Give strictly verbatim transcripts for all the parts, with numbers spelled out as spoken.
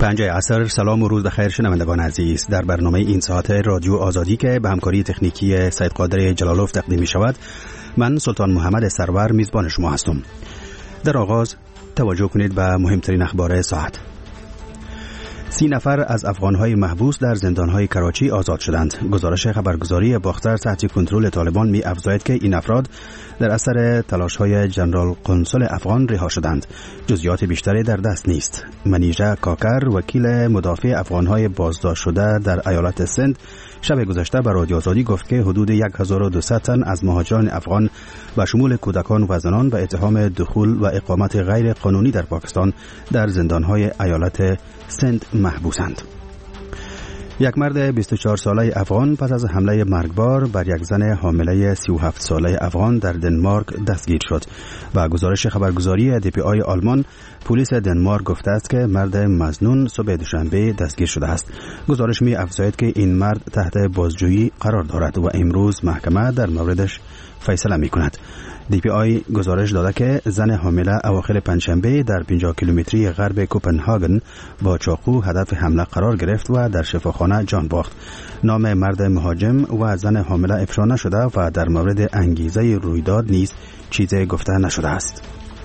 پنجه عصر. سلام و روز بخیر شنوندگان عزیز. در برنامه این ساعت رادیو آزادی که به همکاری تکنیکی سید قادر جلالوف تقدیم می شود، من سلطان محمد سرور میزبان شما هستم. در آغاز توجه کنید به مهمترین اخبار ساعت. سی نفر از افغانهای محبوس در زندانهای کراچی آزاد شدند. گزارش خبرگزاری باختر تحت کنترل طالبان می افزاید که این افراد در اثر تلاش‌های جنرال قنصل افغان رها شدند. جزئیات بیشتری در دست نیست. منیژه کاکر، وکیل مدافع افغانهای بازداشت شده در ایالت سند، شب گذشته به رادیو آزادی گفت که حدود هزار و دویست تن از مهاجران افغان و شمول کودکان و زنان به اتهام دخول و اقامت غیر قانونی در پاکستان در زندانهای ایالت سند محبوسند. یک مرد بیست و چهار ساله افغان پس از حمله مرگبار بر یک زن حامله سی و هفت ساله افغان در دنمارک دستگیر شد. و گزارش خبرگزاری دی پی آی آلمان، پلیس دنمارک گفته است که مرد مظنون صبح دوشنبه دستگیر شده است. گزارش می افزاید که این مرد تحت بازجویی قرار دارد و امروز محکمه در موردش فیصله می کند. دی پی آی گزارش داده که زن حامله اواخر پنجشنبه در پنجاه کیلومتری غرب کوپنهاگن با چاقو هدف حمله قرار گرفت و در شفاخانه جان باخت. نام مرد مهاجم و زن حامله افشا نشده و در مورد انگیزه رویداد نیز چیزی گفته نشده است.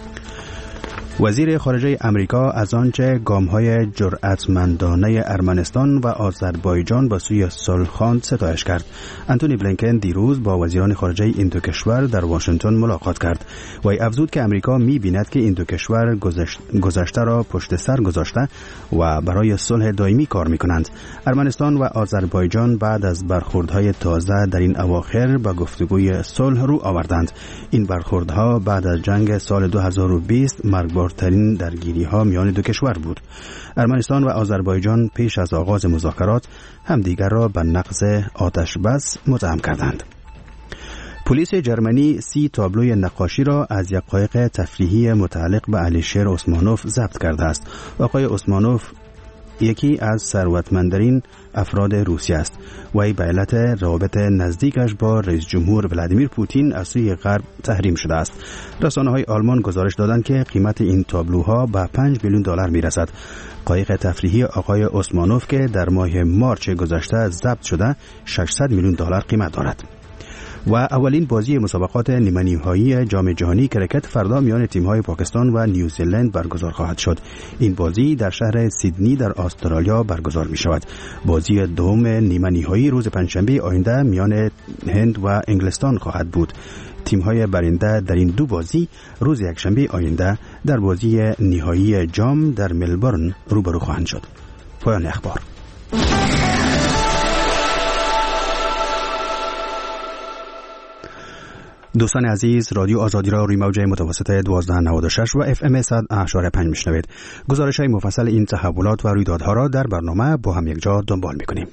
وزیر خارجه امریکا از آنچه گام‌های جرأتمندانه ارمنستان و آذربایجان به سوی صلح خواند ستایش کرد. انتونی بلینکن دیروز با وزیران خارجه این دو کشور در واشنگتن ملاقات کرد و افزود که امریکا می‌بیند که این دو کشور گذشت، گذشته را پشت سر گذاشته و برای صلح دائمی کار می‌کنند. ارمنستان و آذربایجان بعد از برخوردهای تازه در این اواخر به گفتگوی صلح رو آوردند. این برخوردها بعد از جنگ سال دو هزار و بیست مرگبار ترین درگیری ها میان دو کشور بود. ارمنستان و آذربایجان پیش از آغاز مذاکرات همدیگر را به نقض آتش بس متهم کردند. پلیس جرمنی سی تابلوی نقاشی را از یک قایق تفریحی متعلق به علیشیر اسمانوف ضبط کرده است. آقای اسمانوف یکی از ثروتمندترین افراد روسیه است. وی به علت روابط نزدیکش با رئیس جمهور ولادیمیر پوتین از سوی غرب تحریم شده است. رسانه‌های آلمان گزارش دادند که قیمت این تابلوها به پنج میلیون دلار میرسد. قایق تفریحی آقای اسمانوف که در ماه مارچ گذشته ضبط شده ششصد میلیون دلار قیمت دارد. و اولین بازی مسابقات نیمه‌نهایی جام جهانی کرکت فردا میان تیم‌های پاکستان و نیوزیلند برگزار خواهد شد. این بازی در شهر سیدنی در استرالیا برگزار می‌شود. بازی دوم نیمه‌نهایی روز پنجشنبه آینده میان هند و انگلستان خواهد بود. تیم‌های برنده در این دو بازی روز یکشنبه آینده در بازی نهایی جام در ملبورن روبرو خواهند شد. پایان اخبار. دوستان عزیز، رادیو آزادی را روی موج متوسط دوازده نود و شش و اف ام صد و هشت و پنج میشنوید. گزارش های مفصل این تحولات و رویدادها را در برنامه با هم یک جا دنبال میکنیم.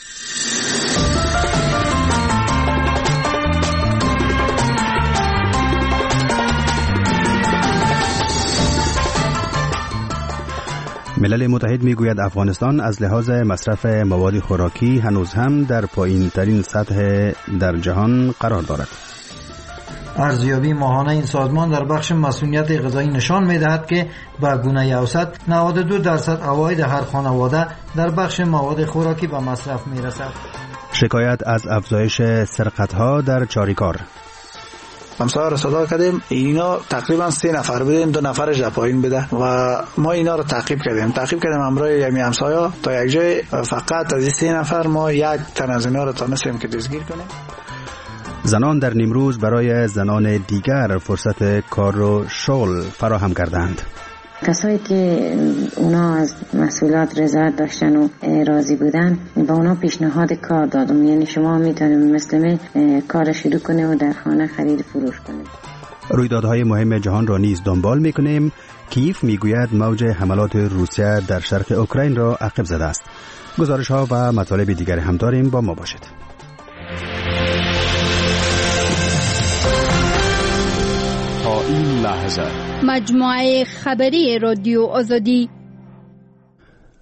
ملل متحد میگوید افغانستان از لحاظ مصرف مواد خوراکی هنوز هم در پایین ترین سطح در جهان قرار دارد. ارزیابی ماهانه این سازمان در بخش مسئولیت غذایی نشان می‌دهد که به گونه اوسط نود و دو درصد عواید هر خانواده در بخش مواد خوراکی به مصرف می‌رسد. شکایت از افزایش سرقت‌ها در چاریکار. همسایه را صدا کردیم، اینا تقریبا سه نفر بودیم، دو نفرش در پایین بوده و ما اینا رو تعقیب کردیم تعقیب کردیم همراه یمی همسایه تا یک جای فقط از این سه نفر ما یک تن از اینا رو تونستیم که دستگیر کنیم. زنان در نیمروز برای زنان دیگر فرصت کار و شغل فراهم کردند. کسایی که اونا از مسئولیت رضایت داشتن و راضی بودن با اونا پیشنهاد کار دادم، یعنی شما میتونید مثل من کار شروع کنید و در خانه خرید فروش کنید. رویدادهای مهم جهان را نیز دنبال میکنیم. کیف میگوید موج حملات روسیه در شرق اوکراین را عقب زده است. گزارش ها و مطالب دیگر هم داریم، با ما باشید. تا این لحظه مجموعه خبری رادیو آزادی.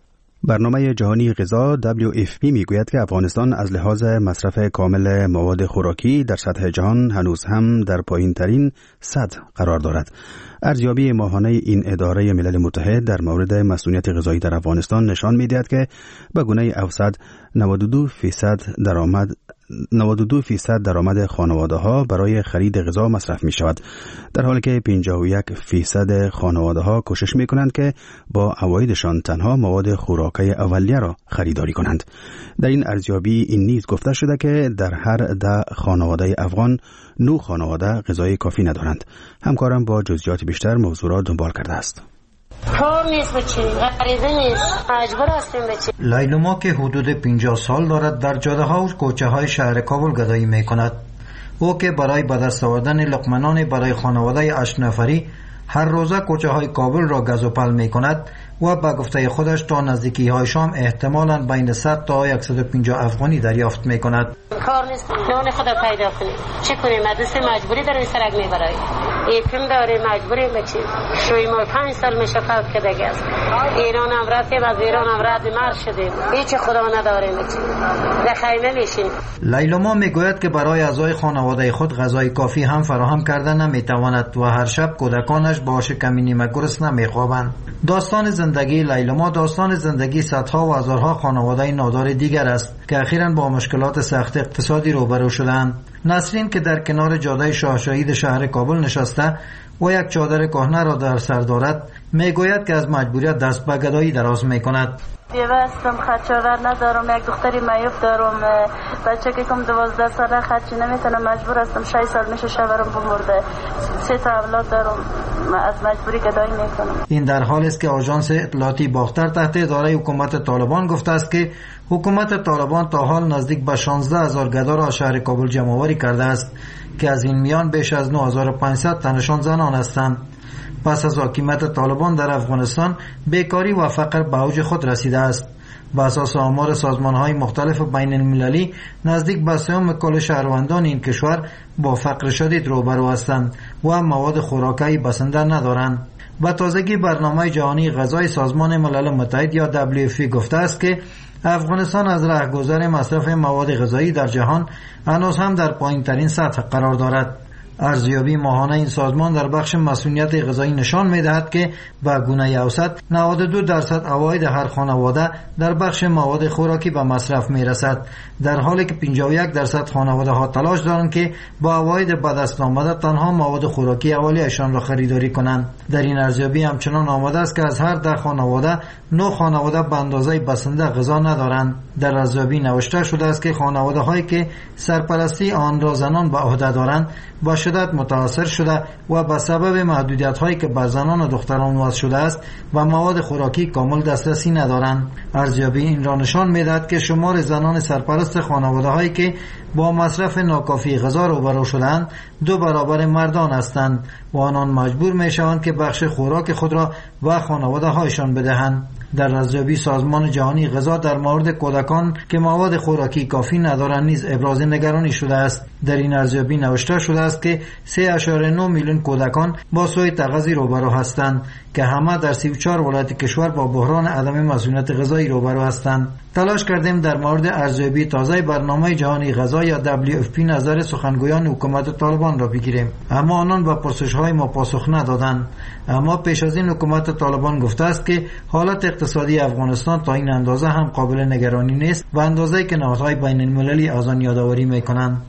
برنامه جهانی غذا دبلیو اف پی میگوید که افغانستان از لحاظ مصرف کامل مواد خوراکی در سطح جهان هنوز هم در پایین ترین سطح قرار دارد. ارزیابی ماهانه این اداره ملل متحد در مورد مسئولیت غذایی در افغانستان نشان می‌دهد که به گونه اوسط نود و دو درصد درآمد نود و دو درصد درآمد خانواده‌ها برای خرید غذا مصرف می‌شود، در حالی که پنجاه و یک درصد خانواده‌ها کوشش می‌کنند که با عوایدشان تنها مواد خوراکی اولیه را خریداری کنند. در این ارزیابی این نیز گفته شده که در هر ده خانواده افغان نه خانواده غذای کافی ندارند. همکارم با جزئیات بیشتر موضوع را دنبال کرده است. کار نیست بچی، غریزه نیست، مجبور هستیم بچی. لیلما که حدود پنجاه سال دارد در جاده ها و کوچه های شهر کابل گدایی می کند. او که برای به دست آوردن لقمه‌نان برای خانواده هشت نفری هر روزه کوچه های کابل را گز و پل می کند و به گفته خودش تا نزدیکی های شام احتمالاً بین صد تا صد و پنجاه افغانی دریافت می کند. کار نیست، نان خدا پیدا کنیم. چه کنیم؟ مدرسه مجبوری داریم سرک می برای. ایتم داریم مجبوریم بچیم. شوی ما پنج سال میشه فوت کردگی است. ایران هم رفتیم، از ایران هم رد مرد شدیم. هیچ خدا نداریم بچیم. در خیمه میشیم. لیلما میگوید که برای اعضای خانواده خود غذای کافی هم فراهم کرده نمیتواند و هر شب کودکانش با شکمی نیمه گرسنه نمیخوابند. داستان زندگی لیلما داستان زندگی صدها و هزارها خانواده نادار دیگر است که اخیراً با مشکلات سخت اقتصادی روبرو شدند. نسرین که در کنار جاده شاه شهید شهر کابل نشسته و یک چادر کهنه را در سر دارد میگوید که از مجبوریت دست به گدایی دراز میکند. بیوه هستم، خدشاور ندارم، یک دختری معیوب دارم، بچه که کم دوازده ساله خدشی نمیتونم، مجبور هستم. شش سال میشه شوهرم بمرده، سه تا اولاد دارم، از مجبوری گدایی میکنم. این در حالی است که آژانس اطلاعاتی باختر تحت اداره حکومت طالبان گفته است که حکومت طالبان تا حال نزدیک به شانزده هزار گدا را شهر کابل جمع آوری کرده است که از این میان بیش از نه هزار و پانصد تنشان زنان هستند. پس از حکومت طالبان در افغانستان بیکاری و فقر به اوج خود رسیده است. به اساس آمار سازمان‌های مختلف بین المللی نزدیک به سوم کل شهروندان این کشور با فقر شدید روبرو هستند و مواد خوراکی بسنده ندارند. به تازگی برنامه جهانی غذای سازمان ملل متحد یا دبلیو اف پی گفته است که افغانستان از رهگذر مصرف مواد غذایی در جهان هنوز هم در پایین‌ترین سطح قرار دارد. ارزیابی ماهانه این سازمان در بخش مسئولیت غذایی نشان می‌دهد که به گونه اوسط نود و دو درصد عواید هر خانواده در بخش مواد خوراکی به مصرف می‌رسد، در حالی که پنجاه و یک درصد خانواده‌ها تلاش دارند که با عواید به دست آمده تنها مواد خوراکی اولیه‌شان را خریداری کنند. در این ارزیابی همچنان آمده است که از هر ده خانواده نه خانواده به اندازه بسنده غذا ندارند. در ارزیابی نوشته شده است که خانواده‌هایی که سرپرستی آن را زنان به عهده دارند با شدت متاثر شده و به سبب محدودیت‌هایی که بر زنان و دختران وضع شده است و مواد خوراکی کامل دسترسی ندارند. ارزیابی این را نشان می‌دهد که شمار زنان سرپرست خانواده‌هایی که با مصرف ناکافی غذا روبرو شدند دو برابر مردان هستند و آنان مجبور می‌شوند که بخش خوراک خود را به خانواده‌هایشان بدهند. در ارزیابی سازمان جهانی غذا در مورد کودکان که مواد خوراکی کافی ندارند نیز ابراز نگرانی شده است. در این ارزیابی نوشته شده است که سه اشاره نه میلیون کودکان با سوء تغذیه روبرو هستند که همه در سی و چهار ولایت کشور با بحران عدم مسئولیت غذایی روبرو هستند. تلاش کردیم در مورد ارزیابی تازه برنامه جهانی غذا یا دبلیو اف پی نظر سخنگویان حکومت طالبان را بگیریم، اما آنان به پرسش‌های ما پاسخ ندادند. اما پیش از این حکومت طالبان گفته است که حالت اقتصادی افغانستان تا این اندازه هم قابل نگرانی نیست و اندازه‌ای که نهادهای بین المللی از آن یادآوری می‌کنند.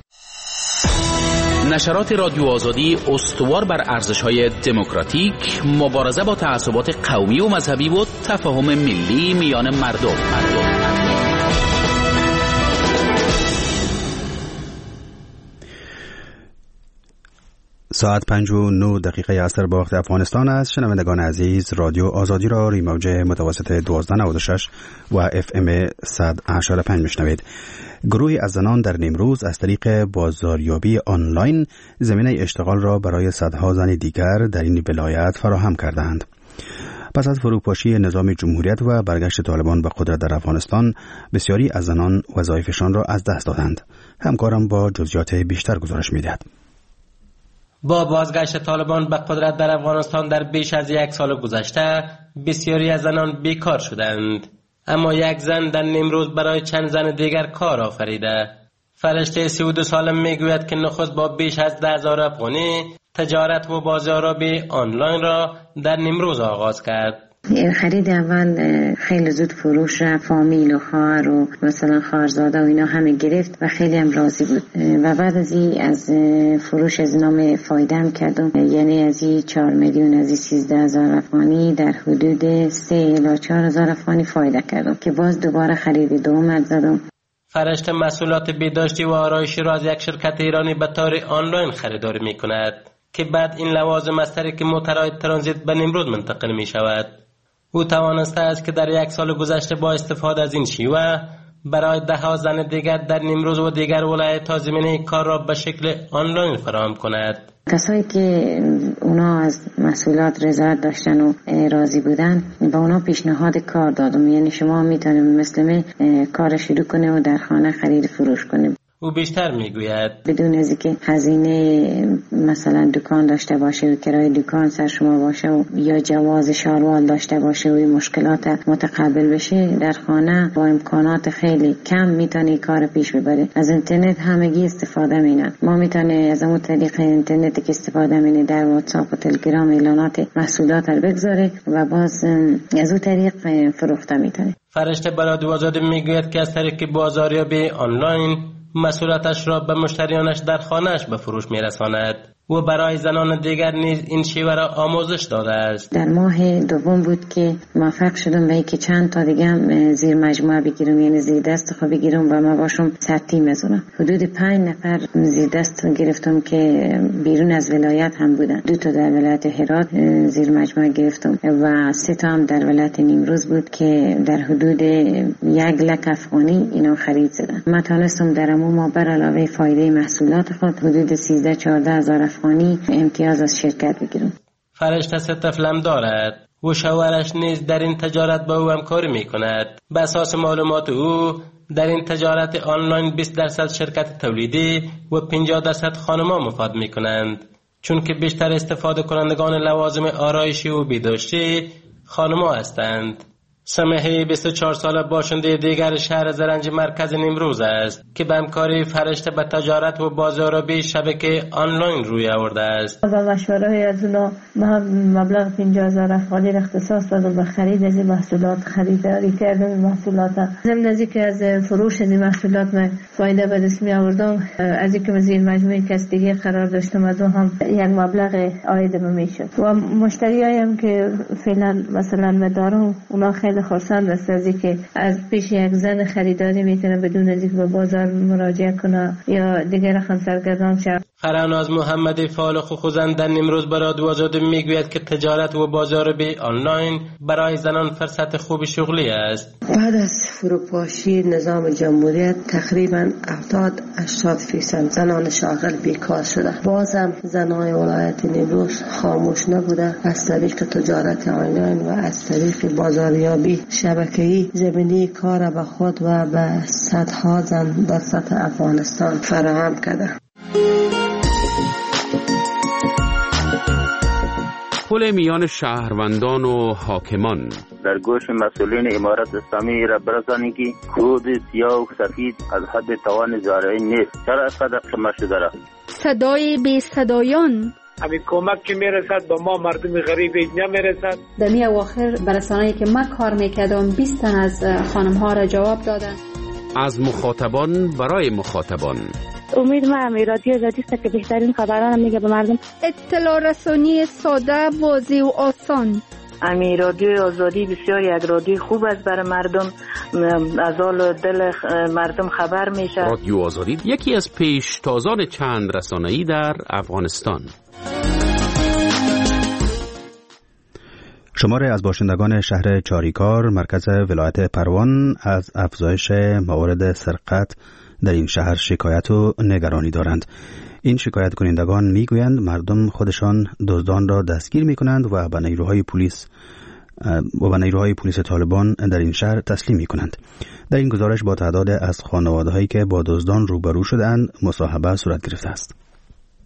نشرات رادیو آزادی استوار بر ارزش‌های دموکراتیک، مبارزه با تعصبات قومی و مذهبی و تفاهم ملی میان مردم. مردم. ساعت پنج و نه دقیقه عصر با وقت افغانستان است. شنوندگان عزیز، رادیو آزادی را روی موج متوسط دوازده نود و شش و اف ام صد و هشتاد و پنج میشنوید. گروهی از زنان در نیمروز از طریق بازاریابی آنلاین زمینه اشتغال را برای صدها زن دیگر در این ولایت فراهم کردند. پس از فروپاشی نظام جمهوریت و برگشت طالبان به قدرت در افغانستان، بسیاری از زنان وظایفشان را از دست دادند. همکارم با جزئیات بیشتر گزارش می‌دهد. با بازگشت طالبان به قدرت در افغانستان در بیش از یک سال گذشته، بسیاری از زنان بیکار شدند. اما یک زن در نیمروز برای چند زن دیگر کار آفریده. فرشته سی و دو سالم میگوید که نخست با بیش از ده هزار افغانی تجارت و بازاریابی آنلاین را در نیمروز آغاز کرد. خرید اول خیلی زود فروش را، فامیل و خواهر و مثلا خواهرزاده و اینا همه گرفت و خیلی هم راضی بود. و بعد از این از فروش از نام فایده هم کردم، یعنی از این چهار میلیون از این سیزده هزار افغانی در حدود سه الی چهار هزار افغانی فایده کردم که باز دوباره خرید دوم زدم. فرشته مسئولات بهداشتی و آرایشی را از یک شرکت ایرانی به طور آنلاین خریداری می کند که بعد این لوازم از طریق موترهای ترانزیت به نیمروز منتقل می شود. او توانسته است که در یک سال گذشته با استفاده از این شیوه برای ده ها زن دیگر در نیمروز و دیگر ولایت‌ها زمینه کار را به شکل آنلاین فراهم کند. کسایی که اونا از مسئولات رضایت داشتن و راضی بودن با اونا پیشنهاد کار دادم، یعنی شما میتونید مثل من کار شروع کنه و در خانه خرید فروش کنه. او بیشتر میگوید بدون از اینکه هزینه مثلا دکان داشته باشه و کرایه دکان سر شما باشه و یا جواز شاروال داشته باشه و مشکلات متقابل بشه، در خانه با امکانات خیلی کم میتونی کار پیش ببره. از اینترنت همگی استفاده مینن. ما میتونه از اون طریق اینترنت که استفاده مینه در واتساپ و تلگرام اعلانات محصولات رو بگذاره و باز از اون طریق فروخته میتونه. فرشته برادو آزادی میگوید که از طریق بازاریابی آنلاین مسئولیتش را به مشتریانش در خانهش به فروش میرساند و برای زنان دیگر نیز این شیوه را آموزش داده است. در ماه دوم بود که موفق شدم به اینکه چند تا دیگه هم زیر مجموعه بگیرم، یعنی زیر دست خود بگیرم و ما باشم سطحی مزونم. حدود پنج نفر زیر دست گرفتم که بیرون از ولایت هم بودن. دو تا در ولایت هرات زیر مجموعه گرفتم و سه تا هم در ولایت نیمروز بود که در حدود یک لک افغانی اینا خرید زدن. من تونستم در ما بر علاوه فایده محصولات خود حدود سیزده چهارده هزار افغانی امتیاز از شرکت بگیرم. فرشته سه طفلم دارد و شوهرش نیز در این تجارت با او همکاری می کند. به اساس معلومات او در این تجارت آنلاین بیست درصد شرکت تولیدی و پنجاه درصد خانم‌ها مفاد می کنند، چون که بیشتر استفاده کنندگان لوازم آرایشی و بهداشتی خانم‌ها هستند. سمیحه بیست و چهار ساله باشنده دیگر شهر زرنج مرکز نیمروز است که به همکاری فرشته به تجارت و بازاریابی شبکه آنلاین روی آورده است. با مشوره از اونا مبلغ پنجاه هزار افغانی را اختصاص دادم به خرید از این محصولات، خریداری کردم این محصولات. ضمن از اینکه از فروش از این محصولات من فایده به دست می آوردم، از اینکه زیر مجموعه کس دیگه قرار داشتم از اون هم یک مبلغ عاید من میشد و مشتریایم که فعلا مثلا مدارم اونا خیلی خرسند است از اینکه از پیش یک زن خریداری میتونه بدون از اینکه به بازار مراجعه کنه یا دیگر رقم سرگردان شد. فراناز محمدی فعال خوزند در نیمروز برای آزادی میگوید که تجارت و بازاریابی آنلاین برای زنان فرصت خوب شغلی است. بعد از فروپاشی نظام جمهوریت تقریبا هفتاد هشتاد فیصد زنان شاغل بیکار شده. بازم زنان ولایت نیمروز خاموش نبوده. از طریق تجارت آنلاین و از طریق بازاریابی شبکه‌ای زمینه کار به خود و به صدها زن در سطح افغانستان فراهم کرده. پل میان شهروندان و حاکمان در گوش مسئولین امارت اسلامی را برسانید که کود سیاه و سفید از حد توان زارعی نیست. چرا از قدر شما شده را صدای بی صدایان همین کمک که میرسد به ما مردم غریب نمیرسد. در می اواخر برسانه‌ای که من کار میکردم بیست تن از خانم ها را جواب دادن. از مخاطبان برای مخاطبان. امید ما هم رادیو آزادی است که بهترین خبران میگه به مردم. اطلاع رسانی ساده، واضح و آسان. امی رادیو آزادی بسیار یک رادیو خوب است برای مردم، از حال دل مردم خبر میشه. رادیو آزادی یکی از پیشتازان چند رسانه‌ای در افغانستان. شماره از باشندگان شهر چاریکار مرکز ولایت پروان از افزایش موارد سرقت در این شهر شکایت و نگرانی دارند. این شکایت کنندگان میگویند مردم خودشان دزدان را دستگیر میکنند و به نیروهای پلیس و به نیروهای پلیس طالبان در این شهر تسلیم میکنند. در این گزارش با تعداد از خانواده‌هایی که با دزدان روبرو شدند مصاحبه صورت گرفته است.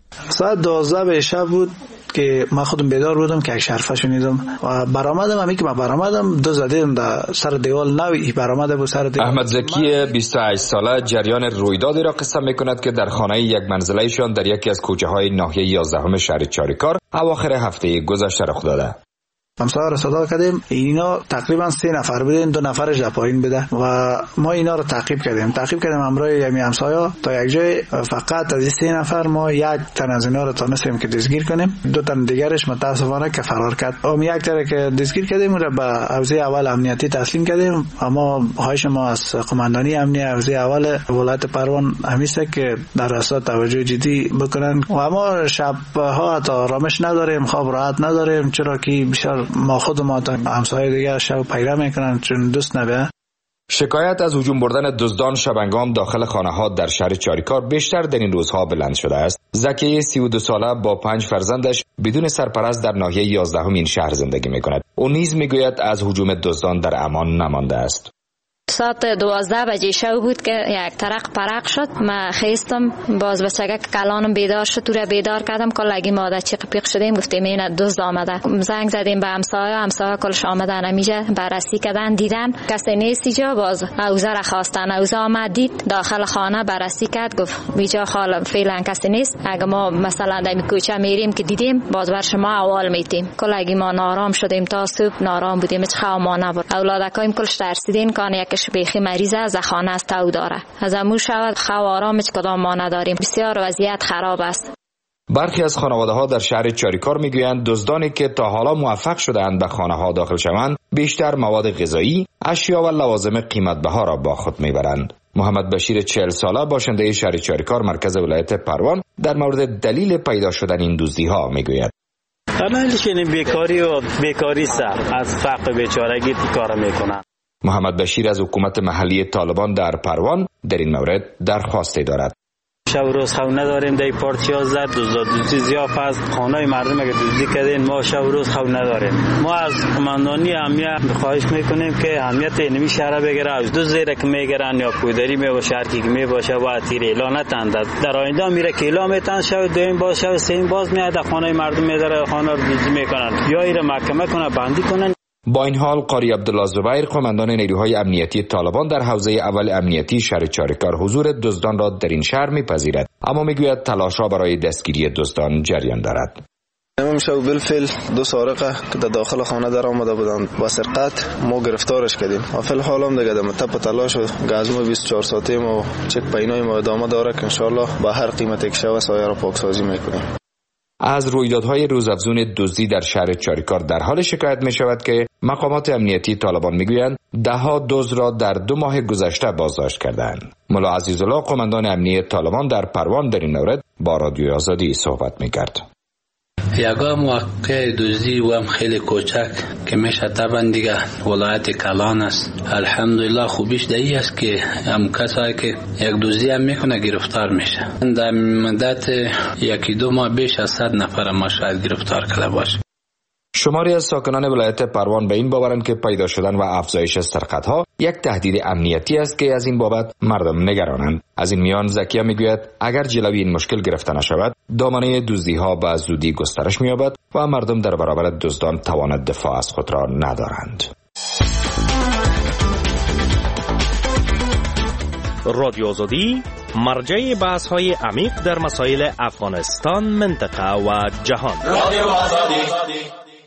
ساعت دوازده به شب بود که من خودم بیدار بودم که یک شرفه شنیدم و برآمدم. همین که من برآمدم دو زدیم در سر دیوال نوی برآمده بود سر دیوال. احمد زکی بیست و هشت ساله جریان رویدادی را قصه میکند که در خانه یک منزلهشان در یکی از کوچه های ناحیه یازدهم شهر چاریکار اواخر هفته گذشته رخ داده. همسایه را صدا کردیم، اینا تقریبا سه نفر بودن، دو نفرش در پایین بوده و ما اینا رو تعقیب کردیم تعقیب کردیم همراه یمی همسایه تا یک جای. فقط از این سه نفر ما یک تن از اینا رو تونستیم که دستگیر کنیم، دو تن دیگرش متاسفانه که فرار کرد. اون یک تن که دستگیر کردیم رو به حوزه اول امنیتی تسلیم کردیم. اما خواهش ما از قماندانی امنیتی حوزه اول ولایت پروان همیشه که در راستا توجه جدی بکنن و ما شب ها تا آرامش نداریم، خواب راحت نداریم، چرا که بسیار ما خود ما تا همسایه دیگه شب پیدا میکنن چون دوست نبه. شکایت از هجوم بردن دزدان شبانگام داخل خانه ها در شهر چاریکار بیشتر در این روزها بلند شده است. زکیه سی و دو ساله با پنج فرزندش بدون سرپرست در ناحیه یازدهم این شهر زندگی میکند. او نیز میگوید از هجوم دزدان در امان نمانده است. ساعت دوازده بجه شب بود که یک ترق پرق شد. من خیستم، باز بچگه که کلانم بیدار شد، تو را بیدار کردم. کلگی ماده چیق پیق شدیم، گفتیم این دزد آمده. زنگ زدیم به همسایه، همسایه کلش آمدن همیجا بررسی کردن، دیدن کسی نیست اینجا. باز اوزه را خواستن، اوزه آمد دید داخل خانه، بررسی کرد، گفت اینجا خاله فعلا کسی نیست. اگه ما مثلا در کوچه میریم که دیدیم باز بر شما اول میتیم. کلگی ما نارام شدیم تا صبح، نارام بودیم، هیچ خواب ما نبود. اولادکایم کلش ترسیدین کان یک بیخی مریضه از خانه است تو داره، از امو شود خو آرام هیچ کدام ما نداریم. بسیار وضعیت خراب است. برخی از خانواده ها در شهر چاریکار میگویند دزدانی که تا حالا موفق شدهاند به خانه ها داخل شوند بیشتر مواد غذایی، اشیا و لوازم قیمت بها را با خود میبرند. محمد بشیر چهل ساله باشنده شهر چاریکار مرکز ولایت پروان در مورد دلیل پیدا شدن این دزدی ها میگوید. عملش این بیکاری و بیکاری سر از فقر بیچارگی کار میکنن. محمد بشیر از حکومت محلی طالبان در پروان در این مورد درخواستی دارد. شب روز خو نداریم، در پارتیا زد دوزدی زیاف از خانه مردم اگه دوزدی کردین ما شب روز خو نداریم. ما از قماندانی امنیت خواهش میکنیم که امنیت اینمی شهر بگیره، از دو زیره که میگیرن یا پودری می باشه، هر کی که می باشه و تیر اعلان نتند. در آینده میره که اعلام میتن شب دویم باز شب سیم باز میاد خانه مردم میداره، خانه رو دوزدی میکنن یا ایره محکمه کنه بندی کنن. با این حال قاری عبدالله زبیر قماندان نیروهای امنیتی طالبان در حوزه اول امنیتی شهر چاریکار حضور دزدان را در این شهر میپذیرد، اما میگوید تلاش‌ها برای دستگیری دزدان جریان دارد. امام شب بالفعل دو سارقه که در داخل خانه در آمده بودند با سرقت ما گرفتارش کردیم و فی الحال هم دیگه در تپ تلاش و گزم بیست و چهار ساعته ما چک پینای ما ادامه داره که ان شاء الله با هر قیمتی که شود سایه را پاکسازی میکنیم. از رویدادهای روزافزون دزدی در شهر چاریکار در حال شکایت می شود که مقامات امنیتی طالبان میگویند دهها دزد را در دو ماه گذشته بازداشت کردند. ملا عزیزالله قماندان امنیتی طالبان در پروان در این مورد با رادیوی آزادی صحبت میکرد. یگا موقع دزدی و هم خیلی کوچک که میشه طبعا دیگه ولایت کلان است. الحمدلله خوبیش دایی است که هم کسایی که یک دزدی هم میکنه گرفتار میشه. در مدت یکی دو ماه بیش از صد نفر ما شاید گرفتار کرده باشه. شماری از ساکنان ولایت پروان به این باورند که پیدا شدن و افزایش سرقت‌ها یک تهدید امنیتی است که از این بابت مردم نگرانند. از این میان زکیه میگوید اگر جلوی این مشکل گرفته نشود دامنه دزدی‌ها به زودی گسترش می‌یابد و مردم در برابر دزدان توان دفاع از خود را ندارند. رادیو آزادی مرجع بحث‌های عمیق در مسائل افغانستان، منطقه و جهان. رادیو آزادی.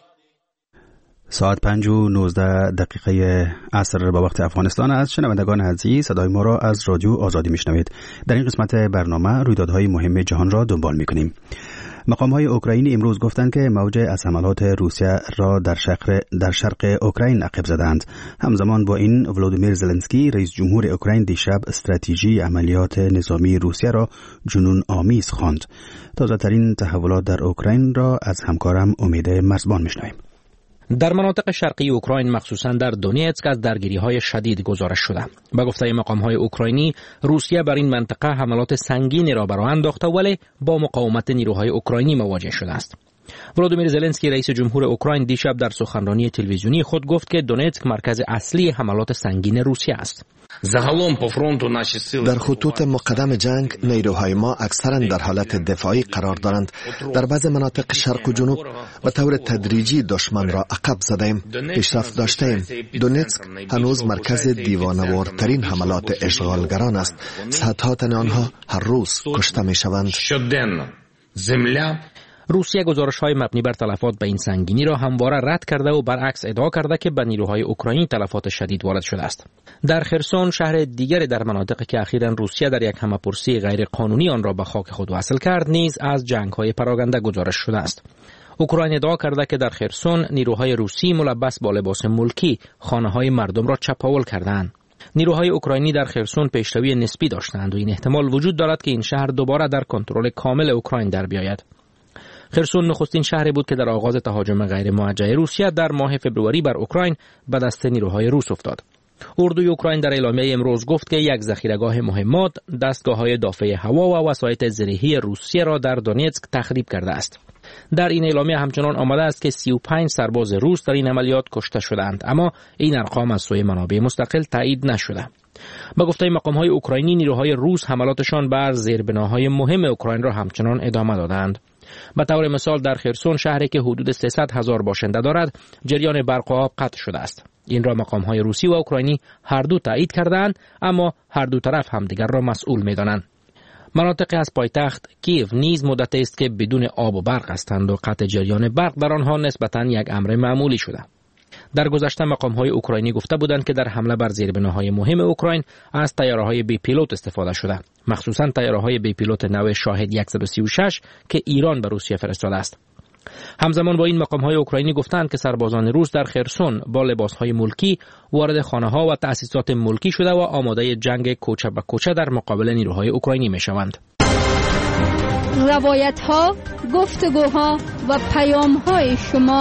ساعت پنج و نوزده دقیقه عصر با وقت افغانستان است. شنوندگان عزیز صدای ما را از رادیو آزادی میشنوید. در این قسمت برنامه رویدادهای مهم جهان را دنبال میکنیم. مقام‌های اوکراینی امروز گفتند که موج از حملات روسیه را در شرق در شرق اوکراین عقب زدند. همزمان با این ولودیمیر زلنسکی رئیس جمهور اوکراین دیشب استراتژی عملیات نظامی روسیه را جنون آمیز خواند. تازه‌ترین تحولات در اوکراین را از همکارم امید مرزبان میشنویم. در مناطق شرقی اوکراین مخصوصاً در دونیتسک از درگیری‌های شدید گزارش شده. به گفته مقام‌های اوکراینی روسیه بر این منطقه حملات سنگینی را بر آن انداخته ولی با مقاومت نیروهای اوکراینی مواجه شده است. ولادیمیر زلنسکی رئیس جمهور اوکراین دیشب در سخنرانی تلویزیونی خود گفت که دونتسک مرکز اصلی حملات سنگین روسیه است. در خطوط مقدم جنگ نیروهای ما اکثرا در حالت دفاعی قرار دارند. در بعض مناطق شرق و جنوب به طور تدریجی دشمن را عقب زدیم، پیشرفت داشتیم. دونتسک هنوز مرکز دیوانه‌وارترین حملات اشغالگران است. صدها تن آنها هر روز کشته می شوند. روسیه گزارش‌های مبنی بر تلفات به این سنگینی را همواره رد کرده و برعکس ادعا کرده که به نیروهای اوکراینی تلفات شدید وارد شده است. در خرسون، شهر دیگری در مناطقی که اخیراً روسیه در یک همه‌پرسی غیر قانونی آن را به خاک خود وصل کرد، نیز از جنگ‌های پراکنده گزارش شده است. اوکراین ادعا کرده که در خرسون نیروهای روسی ملبس با لباس ملکی خانه‌های مردم را چپاول کردند. نیروهای اوکراینی در خرسون پیشروی نسبی داشتند و این احتمال وجود دارد که این شهر دوباره در کنترل کامل اوکراین در بیاید. خرسون نخستین شهری بود که در آغاز تهاجم غیر موجه روسیه در ماه فوریه بر اوکراین به دست نیروهای روس افتاد. اردوی اوکراین در اعلامیه امروز گفت که یک ذخیره‌گاه مهمات، دستگاه‌های دافع هوا و وسایط زرهی روسیه را در دونتسک تخریب کرده است. در این اعلامیه همچنان آمده است که سی و پنج سرباز روس در این عملیات کشته شدند، اما این ارقام از سوی منابع مستقل تایید نشده. با گفته مقام‌های اوکراینی، نیروهای روس حملاتشان بر زیربناهای مهم اوکراین را همچنان ادامه دادند. به طور مثال در خرسون، شهری که حدود سیصد هزار باشنده دارد، جریان برق و آب قطع شده است. این را مقام‌های روسی و اوکراینی هر دو تایید کردند، اما هر دو طرف همدیگر را مسئول می‌دانند. مناطق از پایتخت کیو نیز مدتی است که بدون آب و برق هستند و قطع جریان برق در آنها نسبتاً یک امر معمولی شده. در گذشته مقام‌های اوکراینی گفته بودند که در حمله بر زیربناهای مهم اوکراین از طیاره‌های بی پیلوت استفاده شده، مخصوصاً طیاره‌های بی پیلوت نوع شاهد صد و سی و شش که ایران به روسیه فرستاده است. همزمان با این مقام‌های اوکراینی گفتند که سربازان روس در خرسون با لباس‌های ملکی وارد خانه‌ها و تأسیسات ملکی شده و آماده جنگ کوچه به کوچه در مقابل نیروهای اوکراینی می‌شوند. روایت‌ها، گفتگوها و پیام‌های شما.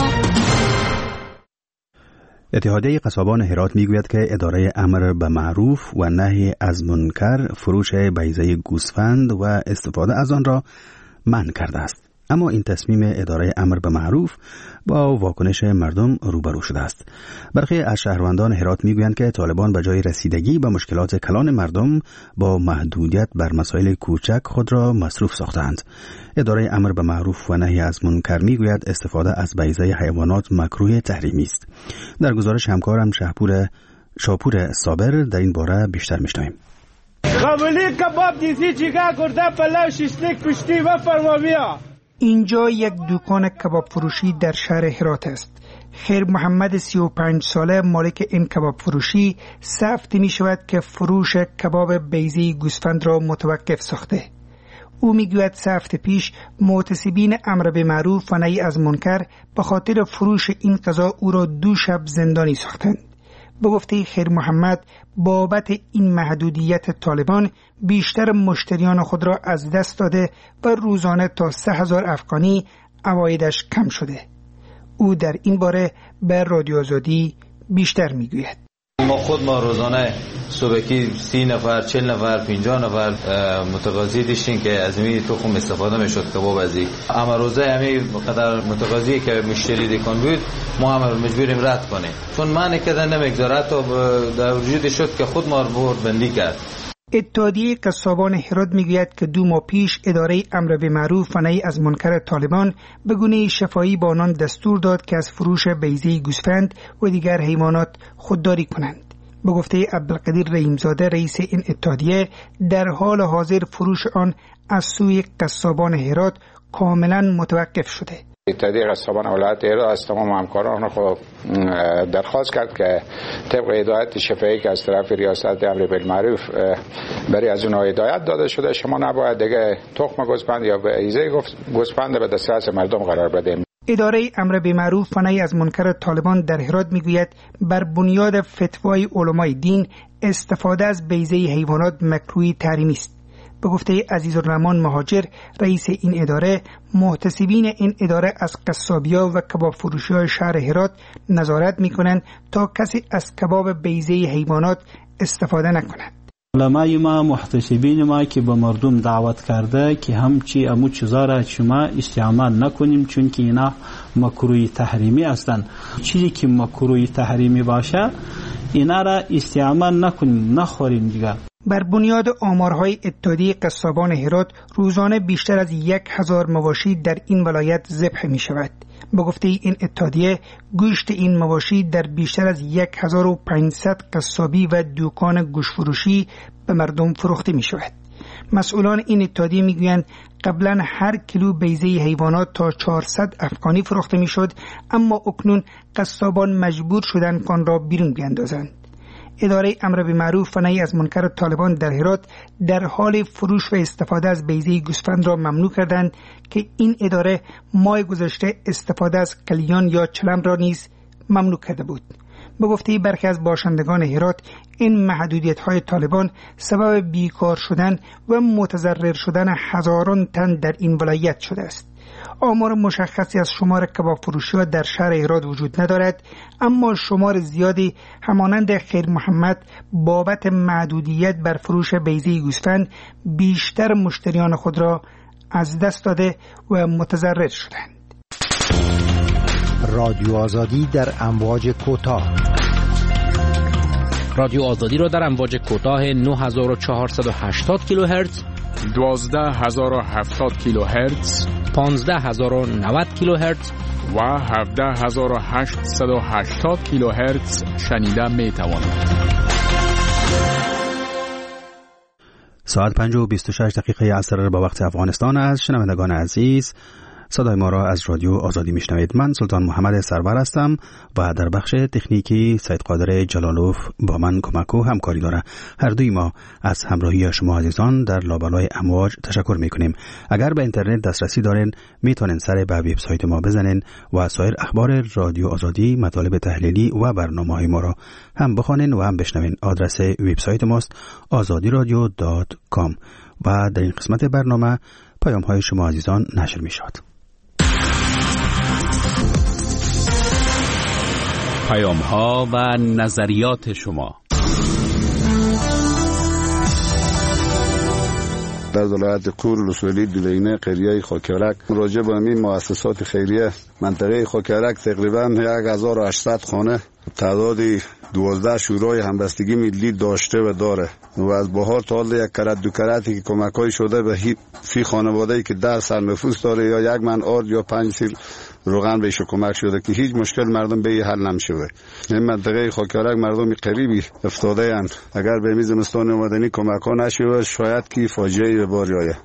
اتحادیه قصابان هرات میگوید که اداره امر به معروف و نهی از منکر فروش بیضه گوسفند و استفاده از آن را منع کرده است. اما این تصمیم اداره امر به معروف با واکنش مردم روبرو شده است. برخی از شهروندان هرات میگویند که طالبان به جای رسیدگی به مشکلات کلان مردم با محدودیت بر مسائل کوچک خود را مصروف ساختند. اداره امر به معروف و نهی از منکر میگوید استفاده از بیضه حیوانات مکروه تحریمی است. در گزارش همکارم شهپور شاپور صابر در این باره بیشتر میشنویم. قابلی کباب دیزی چیکار کرده پلاو شیشلیک پشتی و فرماویا. اینجا یک دکان کباب فروشی در شهر هرات است. خیر محمد سی و پنج ساله مالک این کباب فروشی سفت می شود که فروش کباب بیضه گوسفند را متوقف ساخته. او میگوید سه هفته پیش معتصبین امر به معروف و نهی از منکر به خاطر فروش این غذا او را دو شب زندانی ساختند. به گفته خیر محمد، بابت این محدودیت طالبان بیشتر مشتریان خود را از دست داده و روزانه تا سه هزار افغانی عوایدش کم شده. او در این باره به رادیو آزادی بیشتر میگوید. ما خود ما روزانه صبحی سی نفر، چل نفر، پنجاه نفر متقاضی داشتیم که از این تخم استفاده میشد کباب ازی. اما روزه همین قدر متقاضی که مشتری دکان بود ما هم مجبوریم رد کنیم، چون معنی کردن نمیگذاره تا در وجود شد که خود ما رو بندی کرد. اتحادیه قصابان هرات میگوید که دو ماه پیش اداره امر به معروف و نهی از منکر طالبان به گونه شفاهی با آنان دستور داد که از فروش بیضه گوسفند و دیگر حیوانات خودداری کنند. به گفته عبدالقدیر رحیمزاده رئیس این اتحادیه، در حال حاضر فروش آن از سوی قصابان هرات کاملا متوقف شده. اتحادیه قصابان ولایت هرات از تمام همکاران خود درخواست کرد که طبق هدایت شفاهی که از طرف ریاست امر بالمعروف برای از اونها هدایت داده شده، شما نباید دیگه تخم گوسفند یا بیضه گوسفند به دسترس مردم قرار بدیم. اداره امر به معروف و نهی از منکر طالبان در هرات میگوید بر بنیاد فتوای علمای دین استفاده از بیضه حیوانات مکروه تحریمی است. به گفته عزیزالرحمن مهاجر رئیس این اداره، محتسبین این اداره از قصابیا و کباب فروشی‌های شهر هرات نظارت میکنند تا کسی از کباب بیضه حیوانات استفاده نکند. علمای ما، محتسبین ما که به مردم دعوت کرده که همچی امو چیزا را شما استعمال نکنیم چون که اینا مکروه تحریمی هستند. چیزی که مکروه تحریمی باشه اینا را استعمال نکنیم، نخوریم دیگه. بر بنیاد آمارهای اتحادیه قصابان هرات روزانه بیشتر از یک هزار مواشی در این ولایت ذبح می شود. به گفته این اتحادیه گوشت این مواشی در بیشتر از یک هزار و پانصد قصابی و دکان گوشت فروشی به مردم فروخته می شود. مسئولان این اتحادیه می گویند قبلا هر کیلو بیضه حیوانات تا چهارصد افغانی فروخته می شد، اما اکنون قصابان مجبور شدند آن را بیرون بیاندازند. اداره امر بالمعروف و نهی از منکر طالبان در هرات در حال فروش و استفاده از بیضه گوسفند را ممنوع کردند که این اداره ماه گذشته استفاده از قلیان یا چلم را نیز ممنوع کرده بود. به گفته برخی از باشندگان هرات این محدودیت های طالبان سبب بیکار شدن و متضرر شدن هزاران تن در این ولایت شده است. آمار مشخصی از شمار کباب فروشی ها در شهر هرات وجود ندارد، اما شمار زیادی همانند خیر محمد بابت محدودیت بر فروش بیضه گوسفند بیشتر مشتریان خود را از دست داده و متضرر شدند. رادیو آزادی در امواج کوتاه. رادیو آزادی را در امواج کوتاه نه هزار و چهارصد و هشتاد کیلوهرتز، دوازده هزار و هفتاد کیلوهرتز، پانزده هزار و نود کیلوهرتز و هفده هزار و هشتصد و هشتاد کیلوهرتز شنیده می توانید. ساعت پنج و بیست و شش دقیقه عصر با وقت افغانستان است. شنوندگان عزیز، صدای ما را از رادیو آزادی میشنوید. من سلطان محمد سرور هستم و در بخش تکنیکی سید قادر جلالوف با من کمک و همکاری داره. هر دوی ما از همراهی شما عزیزان در لابلای امواج تشکر میکنیم. اگر به اینترنت دسترسی دارین میتونین سر به وبسایت ما بزنین و سایر اخبار رادیو آزادی، مطالب تحلیلی و برنامه‌های ما را هم بخوانین و هم بشنوین. آدرس وبسایت ماست آزادی رادیو دات کام و در این قسمت برنامه پیام های شما عزیزان نشر می شود. پیام ها و نظریات شما. در ولایت کور لسولی دولینه قریه خاکرک راجع به همین مؤسسات خیریه منطقه خاکرک تقریبا یک هزار و هشتصد خانه تعدادی دوازده شورای همبستگی ملی داشته و داره و از بهار تا حال یک کرت دو کرتی که کمکای شده به فی خانواده‌ای که ده سر نفوس داره یا یک من آرد یا پنج سیر روغن بهش کمک شده که هیچ مشکل مردم به حل نمیشه. این منطقه خاکرک مردم قریبی افتاده اند. اگر به زمستان اومدنی کمک ها نشه شاید که فاجعه به بار آید.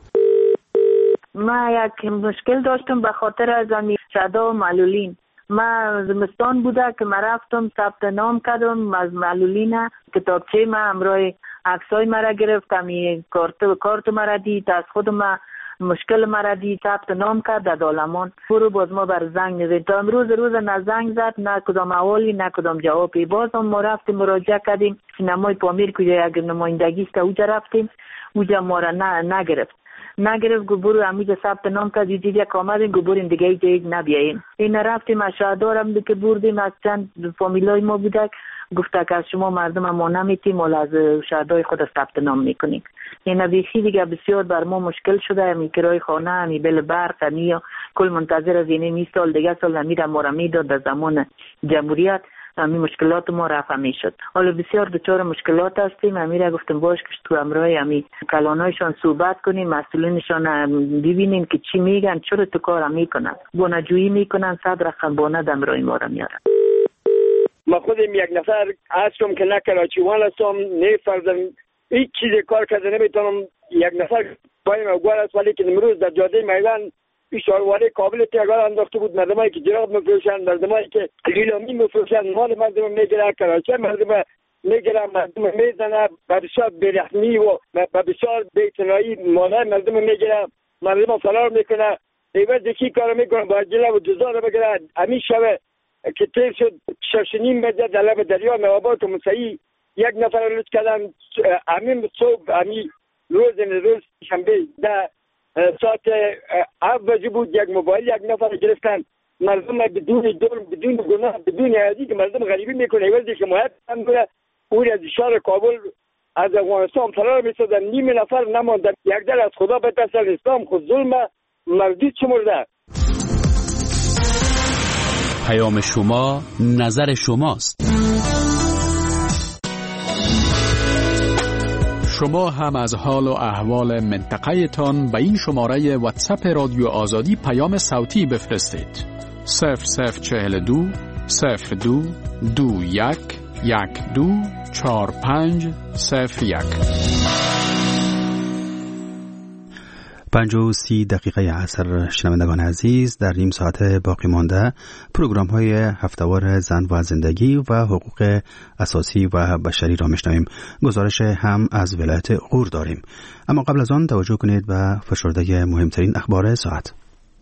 ما یک مشکل داشتم به خاطر از شدا و معلولین. ما زمستان بوده که ما رفتم ثبت نام کردم از معلولین، کتابچه ما همراه عکسای مرا گرفت، می کارت کارت مرا دید، از خود ما مشکل مرا دید، ثبت نام کرد در دالمان. فرو باز ما بر زنگ نزد تا امروز روز نه زنگ زد نه کدام احوالی نه کدام جوابی. باز ما رفتیم مراجعه کردیم سینمای پامیر که یک نمایندگی است اونجا رفتیم، اونجا ما را نه نگرفت نگرفت گبرو امیده ثبت نام کرد دیدی یک آمدیم گبریم دیگه ای دیگه نبیاییم. این رفتیم از شهدارم که بردیم از چند فامیلای ما بودک، گفته که از شما مردم ما نمیتیم ولی از شهدای خود ثبت نام میکنیم. این بیخی دیگه بسیار بر ما مشکل شده. امی کرای خانه امی بل برق امی کل منتظر از اینه می سال دیگه سال نمیره ما را میداد در زمان جمهوریت امی مشکلات ما رفع میشد. حالا بسیار دچار مشکلات هستیم. امی را گفتم باش که تو امرای امی کلانایشان صحبت کنیم، مسئولینشان ببینیم که چی میگن، چرا تو کار میکنن، بونجویی میکنن، صد رقم بونه دمرای ما را میارن. ما خودم یک نفر هستم که نه کراچیوان هستم، نه فرزن هیچ چیز کار کرده نمیتونم. یک نفر بایم اوگوار است ولی که امروز در جاده میوان اشارواله کابل تیگار انداخته بود. مردمایی که جراب میفروشن، مردمایی که لیلامی میفروشن، مال مردم میگیره، کراچی مردم میگیره، مردم میزنه، بسیار بیرحمی و بسیار بی‌اعتنایی مال مردم میگیره، مردم فرار میکنه. ایوز یکی کار میکنه با جله و جزا رو بگیره. همین شبه که تیز شد ششنیم بده در لب دریا نوابات و مسیحی یک نفر لوت کردن. همین صبح همین روز روز شنبه در ساعت هفت بجه بود یک موبایل یک نفر گرفتن. مردم بدون دور بدون گناه بدون عادی که مردم غریبی میکنه ایوز که حمایت هم کنه او از شهر کابل از افغانستان فرار می‌شدن، نیم نفر نمانده. یک دل از خدا بترسن، اسلام خود ظلم مردود شمرده. پیام شما، نظر شماست. شما هم از حال و احوال منطقه تان به این شماره واتساپ رادیو آزادی پیام صوتی بفرستید. صفر صفر چهل دو صفر دو دو یک یک دو چهار پنج صفر یک. پنج و سی دقیقه عصر. شنوندگان عزیز، در نیم ساعت باقی مانده پروگرام های هفته‌وار زن و زندگی و حقوق اساسی و بشری را میشنویم. گزارش هم از ولایت غور داریم، اما قبل از آن توجه کنید به فشرده مهمترین اخبار ساعت.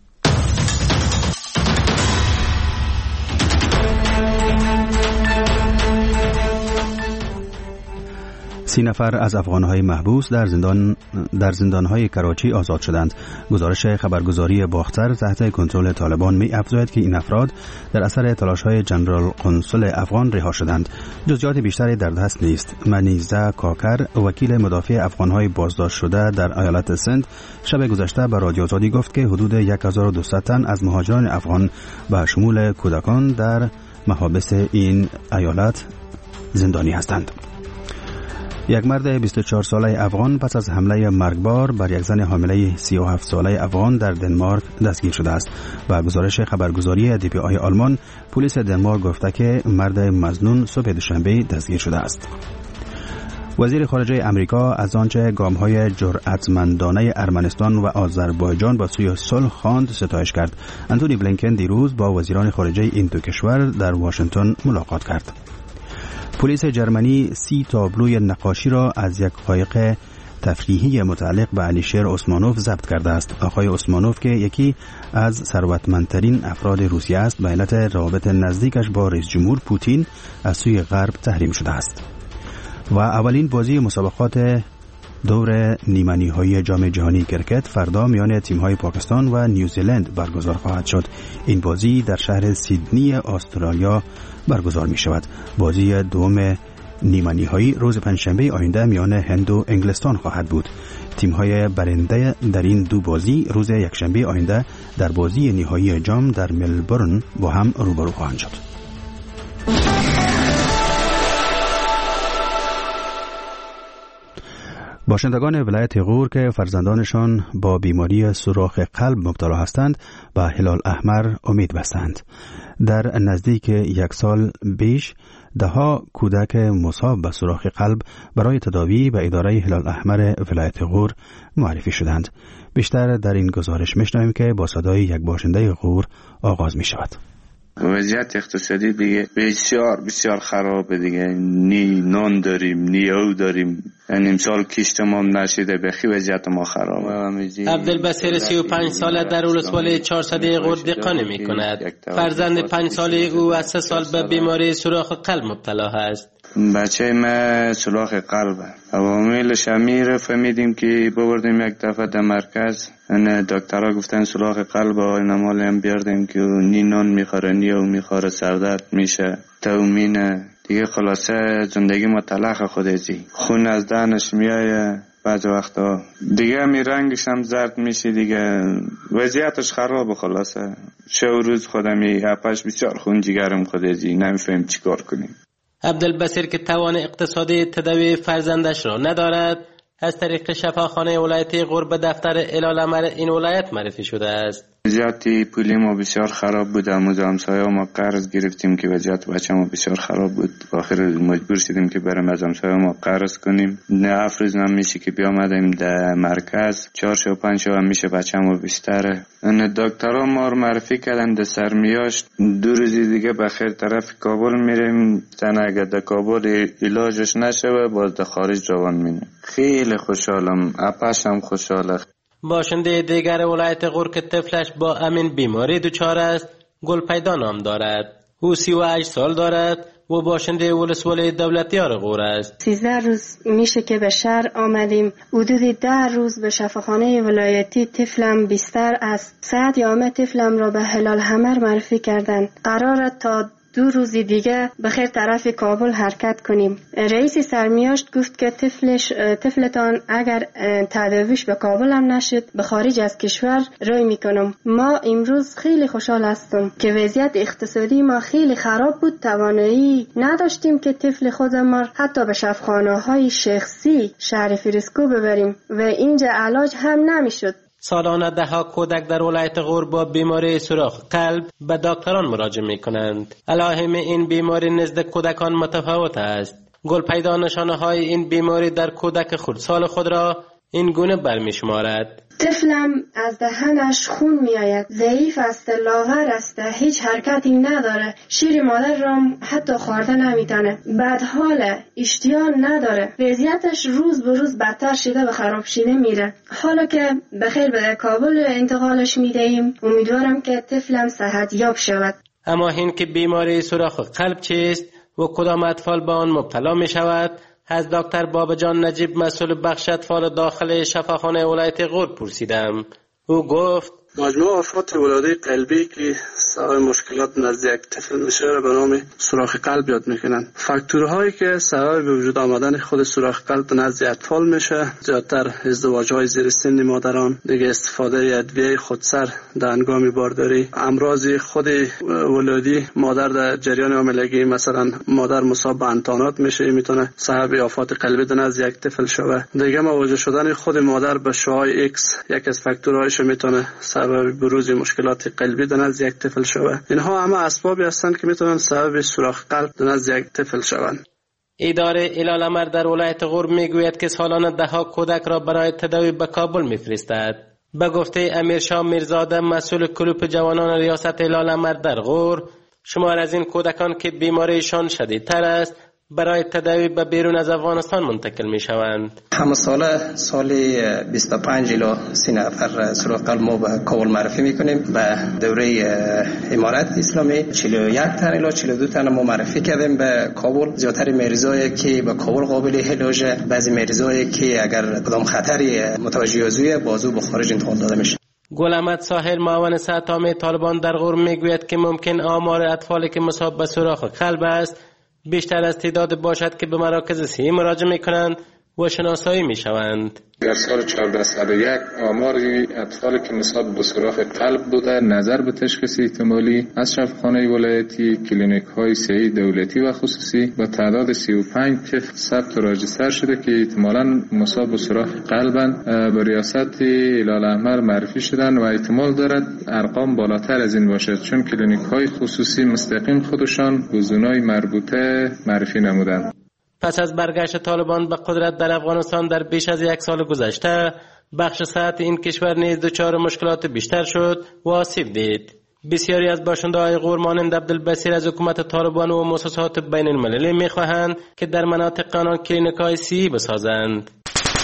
سی نفر از افغانهای محبوس در زندان در زندانهای کراچی آزاد شدند. گزارش خبرگزاری باختر تحت کنترل طالبان می افزاید که این افراد در اثر تلاش‌های جنرال قنصل افغان رها شدند. جزئیات بیشتری در دست نیست. منیزه کاکر، وکیل مدافع افغانهای بازداشت شده در ایالت سند، شب گذشته به رادیو آزادی گفت که حدود هزار و دویست تن از مهاجران افغان به شمول کودکان در محابس این ایالت زندانی هستند. یک مرد بیست و چهار ساله افغان پس از حمله مرگبار بر یک زن حامله سی و هفت ساله افغان در دنمارک دستگیر شده است. با گزارش خبرگزاری دی پی آی آلمان، پلیس دنمارک گفته که مرد مظنون صبح دوشنبه دستگیر شده است. وزیر خارجه امریکا از آنچه گام‌های جرأتمندانه ارمنستان و آذربایجان با سوی صلح خواند ستایش کرد. انتونی بلینکن دیروز با وزیران خارجه این دو کشور در واشنگتن ملاقات کرد. پلیس جرمنی سی تابلوی نقاشی را از یک قایق تفریحی متعلق به علیشیر اسمانوف ضبط کرده است. آقای اسمانوف که یکی از ثروتمندترین افراد روسیه است، به علت روابط نزدیکش با رئیس جمهور پوتین از سوی غرب تحریم شده است. و اولین بازی مسابقات دور نیمه‌نهایی جام جهانی کرکت فردا میان تیم‌های پاکستان و نیوزیلند برگزار خواهد شد. این بازی در شهر سیدنی استرالیا برگزار می شود. بازی دوم نیمه‌نهایی روز پنجشنبه آینده میان هند و انگلستان خواهد بود. تیم‌های برنده در این دو بازی روز یکشنبه آینده در بازی نهایی جام در ملبورن با هم روبرو خواهند شد. باشندگان ولایت غور که فرزندانشان با بیماری سوراخ قلب مبتلا هستند به هلال احمر امید بستند. در نزدیک یک سال پیش دهها کودک مصاب به سوراخ قلب برای تداوی به اداره هلال احمر ولایت غور معرفی شدند. بیشتر در این گزارش میشنویم که با صدای یک باشنده غور آغاز می شود. وضعیت اقتصادی دیگه بسیار بسیار خرابه دیگه. نی نان داریم نی او داریم، یعنی امسال کشتمون نشده، بخی وضعیت ما خرابه. عبدالبصیر سی و پنج ساله در ولسوالی چهارصد غور دقانی می کند. فرزند پنج ساله او از سه سال به بیماری سوراخ قلب مبتلا است. بچه ما سوراخ قلبه. عواملش امیر فهمیدیم که ببردیم یک دفعه در مرکز، نه دکترها گفتن سوراخ قلب و نمال هم بیاردیم که نی نان میخوره نی او میخوره، سردرد میشه، تومینه دیگه. خلاصه زندگی ما تلخ خودزی، خون از دهنش میایه بعض وقتا دیگه، می رنگش هم زرد میشه دیگه، وضعیتش خرابه. خلاصه شب و روز خودمی اپش بسیار خون جگرم خودزی، نمیفهم چی کار کنیم. عبدالبصیر که توان اقتصادی تداوی فرزندش را ندارد، از طریق شفاخانه ولایت غور به دفتر هلال احمر این ولایت معرفی شده است. وضعیت پولی ما بسیار خراب بود. امروز همسایه ما قرض گرفتیم که وضعیت بچه ما بسیار خراب بود. آخر مجبور شدیم که بریم از همسایه ما قرض کنیم. نه افروز نمیشه که بیامدیم در مرکز، چهار شو پنج شو هم میشه بچه ما بیشتره. نه دکترها ما رو معرفی کردن در سرمیاش، دو روزی دیگه بخیر طرف کابل میریم. تن اگه در کابل علاجش نشه باز در خارج روان مینیم. خیلی خوشحالم، اپش هم خوشحاله. باشنده دیگر ولایت غور که طفلش با امین بیماری دچار است، گلپیدا نام دارد. او سی و هشت سال دارد و باشنده ولسوالی دولتیار غور است. سیزده روز میشه که به شهر آمدیم. حدود ده روز به شفاخانه ولایتی طفلم بیستر است. ساعت یامه طفلم را به هلال احمر معرفی کردند. قراره تا دو روز دیگه بخیر طرف کابل حرکت کنیم. رئیس سرمیاشت گفت که طفلش طفلتان اگر تداویش به کابل هم نشد به خارج از کشور روی میکنم. ما امروز خیلی خوشحال هستم که وضعیت اقتصادی ما خیلی خراب بود، توانایی نداشتیم که طفل خودمان حتی به شفاخانه های شخصی شهر فریسکو ببریم و اینجا علاج هم نمیشد. سالانه ده ها کودک در ولایت غور با بیماری سوراخ قلب به دکتران مراجعه می کنند. علائم این بیماری نزد کودکان متفاوت است. گل پیدا نشانه های این بیماری در کودک خردسال خود را این گونه برمی شمارد: طفلم از دهنش خون می آید، ضعیف است، لاغر است، هیچ حرکتی نداره، شیر مادر را حتی خورده نمیتونه، بدحاله، اشتها نداره، وضعیتش روز به روز بدتر شده و خراب شده میره. حالا که بخیر به کابل انتقالش میدهیم، امیدوارم که طفلم صحت یاب شود. اما این که بیماری سوراخ قلب چیست و کدام اطفال به آن مبتلا می شود، از دکتر بابجان نجیب مسئول بخش اطفال داخل شفاخانه ولایت غور پرسیدم. او گفت مجموع آفات ولادت قلبی که سبب مشکلات نزد یک طفل میشه را به نام سوراخ قلب یاد میکنن. فاکتورهایی که سبب به وجود آمدن خود سوراخ قلب نزد اطفال میشه زیادتر ازدواج‌های زیر سن مادران، دیگه استفاده ادویه خودسر در هنگام بارداری، امراض خود ولادی مادر در جریان حاملگی، مثلا مادر مصاب به انتانات میشه، میتونه سبب آفات قلبی نزد یک طفل شوه. دیگه مواجه شدن خود مادر به شعاع ایکس یک از فاکتورهایش میتونه سبب بروز مشکلات قلبی در نزد یک طفل شوه. اینها همه اسبابی هستند که میتونن سبب سوراخ قلب در نزد یک طفل شوند. اداره الالمر در ولایت غور میگوید که سالانه ده ها کودک را برای تداوی به کابل میفرستد. به گفته امیرشاه میرزاده مسئول کلوپ جوانان ریاست الالمر در غور، شمار از این کودکان که بیماریشان شدیدتر است برای تداوی به بیرون از افغانستان منتقل می شوند. همه ساله سالی بیست و پنج الی سی نفر سوراخ قلب ما به کابل معرفی می کنیم. به دوره امارت اسلامی چهل و یک تن الی چهل و دو تن ما معرفی کردیم به کابل. زیادتر مریضایی که به کابل قابل علاج، بعضی مریضایی که اگر کدام خطری متوجه ازوی بازو به خارج انتقال داده میشه. گل احمد ساحل معاون صحت عامه طالبان در غور میگوید که ممکن آمار اطفالی که مصاب به سوراخ قلب است بیشتر از تعداد باشد که به مراکز صحی مراجعه میکنند و شناسایی میشوند. در سال چهارده صد و یک آمار اطفالی که مصاب به سوراخ قلب بوده نظر به تشخیص احتمالی از شفاخانه ولایتی، کلینیک های صحی دولتی و خصوصی و تعداد سی و پنج طفل ثبت و راجستر شده که احتمالاً مصاب به سوراخ قلبند به ریاست الالمر معرفی شدن و احتمال دارد ارقام بالاتر از این باشد، چون کلینیک های خصوصی مستقیم خودشان گزینه‌های مربوطه معرفی نمودند. پس از برگشت طالبان به قدرت در افغانستان در بیش از یک سال گذشته، بخش صحت این کشور نیز دچار مشکلات بیشتر شد و آسیب دید. بسیاری از باشنده‌های غور مانند عبدالبصیر از حکومت طالبان و مؤسسات بین المللی می‌خواهند که در مناطق آنها کلینیک‌های صحی بسازند.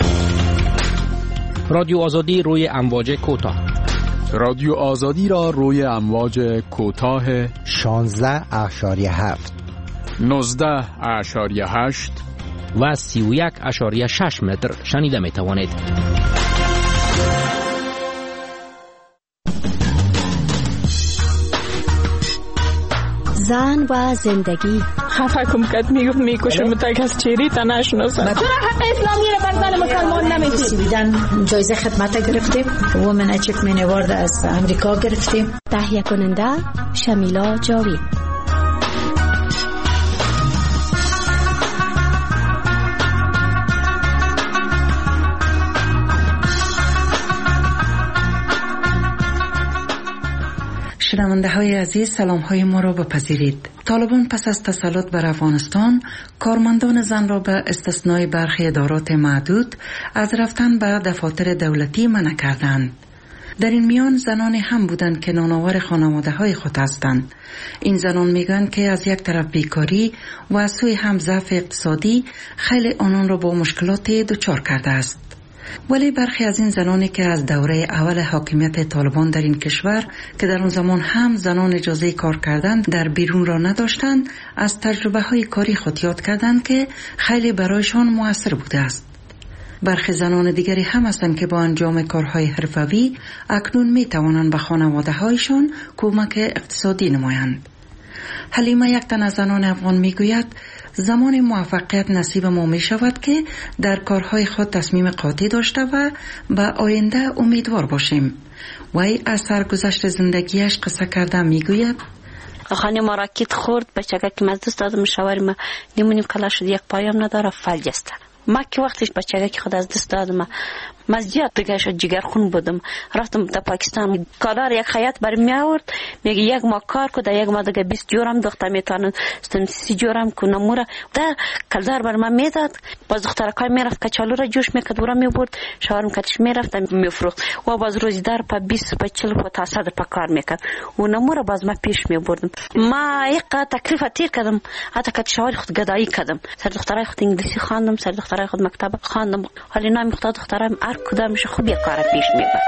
رادیو آزادی روی امواج کوتاه. رادیو آزادی را روی امواج کوتاه شانزده اشاریه هفت، نوزده اشاریه هشت و سی و یک اشاریه شش متر شنیده می توانید. زن و زندگی. خفه کم کت میگفت میکشم تک از چیری تا نشناسم. چرا حق اسلامی رو بر زن مسلمان نمیدید؟ جایزه خدمت گرفتیم، وومن اچیومنت اوارد از امریکا گرفتیم. تهیه کننده شمیلا جاوید. شنونده های عزیز، سلام های ما را بپذیرید. طالبان پس از تسلط بر افغانستان کارمندان زن را به استثنای برخی ادارات معدود از رفتن به دفاتر دولتی منع کردند. در این میان زنانی هم بودند که نانآور خانواده های خود هستند. این زنان میگن که از یک طرف بیکاری و از سوی هم ضعف اقتصادی خیلی آنان را با مشکلات دچار کرده است. ولی برخی از این زنانی که از دوره اول حاکمیت طالبان در این کشور که در اون زمان هم زنان اجازه کار کردن در بیرون را نداشتند، از تجربه های کاری خود یاد کردند که خیلی برایشان مؤثر بوده است. برخی زنان دیگری هم هستند که با انجام کارهای حرفوی اکنون می توانند به خانواده هایشان کمک اقتصادی نمایند. حلیمه یک تن از زنان افغان می گوید زمان موفقیت نصیب ما می شود که در کارهای خود تصمیم قاطع داشته و به آینده امیدوار باشیم. وی از سرگذشت زندگیش قصه کرده می گوید خانه ما راکت خورد، بچگه که از دست دادم شوهر ما نیمونیم کلا شد، یک پایم نداره، فلج است. ما که وقتش بچگه که خود از دست دادم مزجیت دیگه شد، جگر خون بودم، رفتم تا پاکستان. کالار یک خیاط بر می آورد، میگه یک ما کار کو، یک ما دیگه بیست جورم دختر میتونن ستم سی جورم کو نموره ده کلدار بر من میداد. باز دختر کار میرفت کچالو را جوش میکرد ورا میبرد، شوهرم کتش میرفت میفروخت و باز روزدار په بیست په چهل په صد په کار میکرد و نموره باز ما پیش میبردم. ما یک تکلیف تیر کردم، حتی که شوهر خود گدایی کردم، سر دخترای خود انگلیسی خواندم، سر دخترای خود مکتب خواندم، حالی نام خود دخترم کدامش خوب یک کار پیش میبرد.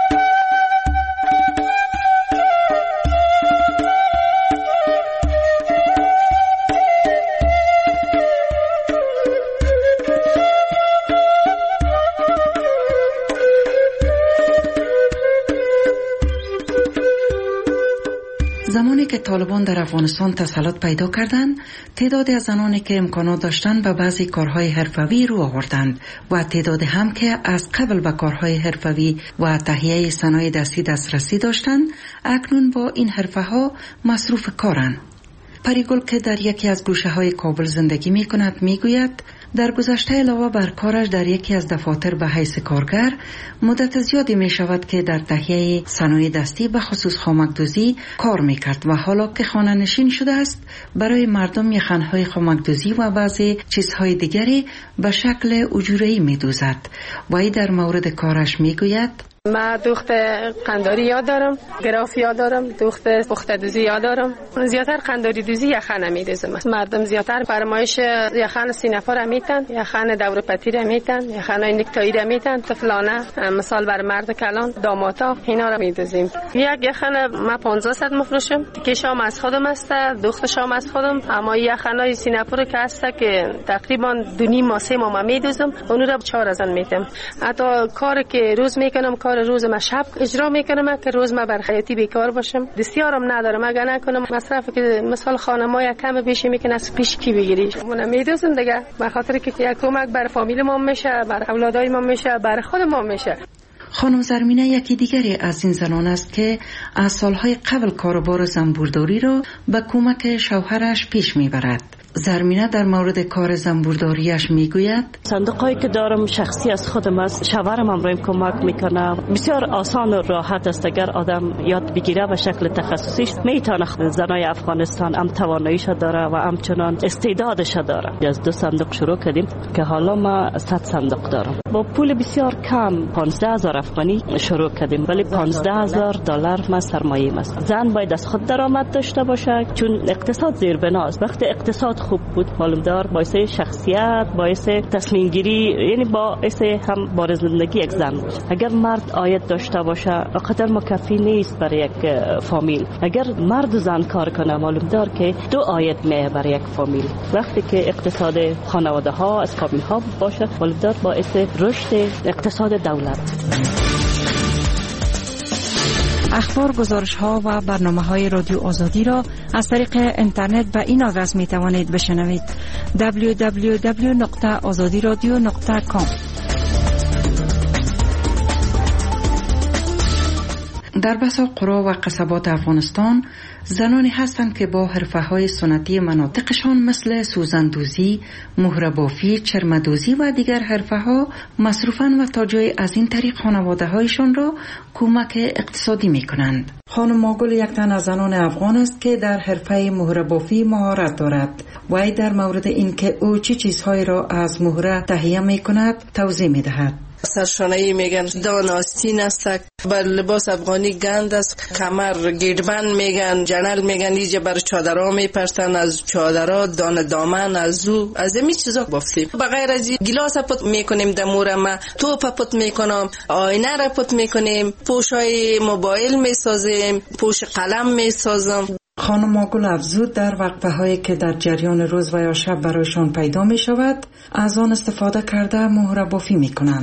زمانی که طالبان در افغانستان تسلط پیدا کردند، تعدادی از زنانی که امکانات داشتند به بعضی کارهای حرفه‌ای رو آوردند و تعدادی هم که از قبل به کارهای حرفه‌ای و تهیه صنایع دستی دسترسی داشتند، اکنون با این حرفه‌ها مصروف کارند. پریگل که در یکی از گوشه‌های کابل زندگی می‌کند می‌گوید در گذشته علاوه بر کارش در یکی از دفاتر به حیث کارگر، مدت زیادی می شود که در تهیه صنایع دستی به خصوص خامک‌دوزی کار می کرد و حالا که خانه نشین شده است برای مردم یخنهای خامک‌دوزی و بعضی چیزهای دیگری به شکل اجوره‌ای می دوزد. و ای در مورد کارش می گوید ما دوخت قنداری یاد دارم، گراف یاد دارم، دوخت پخته دوزی یاد دارم. زیاتر قنداری دوزی یخن میدوزم. مردم زیاتر فرمایش یخن سینه‌پا را میتن، یخن دور پتی را میتن، یخن نکتایی را میتن، طفلانه مثال بر مرد کلان داماتا اینا را میدوزیم. یک یخن ما پانزده صد مفروشم که شام از خودم است، دوخت شام از خودم، اما یخنای سینه‌پا رو که است که تقریبا دو نیم ماه سه ماه میدوزم، اون را چهار هزار میتم. حتی کار که روز میکنم کار روز ما شب اجرا میکنم که روز ما بر حیاتی بیکار باشم، دستیارم ندارم، اگر نکنم مصرف که مثال خانه ما یک کم بیشی میکنه از پیش کی بگیری. من میدوزم دیگه به خاطر که یک کمک بر فامیل ما میشه، بر اولادای ما میشه، بر خود ما میشه. خانم زرمینه یکی دیگری از این زنان است که از سالهای قبل کاروبار زنبورداری را به کمک شوهرش پیش میبرد. زرمینه در مورد کار زنبورداریش میگوید صندوقایی که دارم شخصی از خودم است، شوهرم هم رایم کمک میکنه، بسیار آسان و راحت است اگر آدم یاد بگیره به شکل تخصصی میتونه. زنای افغانستان هم تواناییش داره و همچنان استعدادش داره. از دو صندوق شروع کردیم که حالا ما صد صندوق دارم. با پول بسیار کم پانزده هزار افغانی شروع کردیم، ولی پانزده هزار دلار ما سرمایه است. زن باید از خود درآمد داشته باشه چون اقتصاد زیربناست. وقتی اقتصاد خوب بود معلومدار باعث شخصیت، باعث تصمیم گیری، یعنی باعث هم بار زندگی یک زن. اگر مرد عاید داشته باشه قدر مکفی نیست برای یک فامیل. اگر مرد و زن کار کنه معلومدار که دو عاید میه برای یک فامیل. وقتی که اقتصاد خانواده ها از فامیل ها باشه معلومدار باعث رشد اقتصاد دولت. اخبار، گزارش ها و برنامه های رادیو آزادی را از طریق اینترنت به این آدرس می توانید بشنوید: دبلیو دبلیو دبلیو دات آزادی رادیو دات کام. در بسا قرا و قصبات افغانستان زنانی هستند که با حرفه‌های سنتی مناطقشان مثل سوزندوزی، مهره‌بافی، چرمدوزی و دیگر حرفه‌ها مصروفند و تا جای از این طریق خانواده‌هایشان را کمک اقتصادی می‌کنند. خانم ماگل یک تن از زنان افغان است که در حرفه مهره‌بافی مهارت دارد و ای در مورد اینکه او چه چیزهایی را از مهره تهیه می‌کند توضیح می‌دهد. سرشانه‌ای میگن، دان آستین است، بر لباس افغانی گند است، کمر گیربند میگن، جنل میگن، ایجا بر چادرها میپرسن، از چادرها دان دامن از زو از این چیزا بافتیم. بغیر از این گلاس پت میکنیم دمور ما، توپ پت میکنم، آینه را پت میکنیم، پوشای موبایل میسازیم، پوش قلم میسازم. خانم ماگل افزود در وقفه هایی که در جریان روز و یا شب برایشان پیدا می شود از آن استفاده کرده مهره بافی می کنند.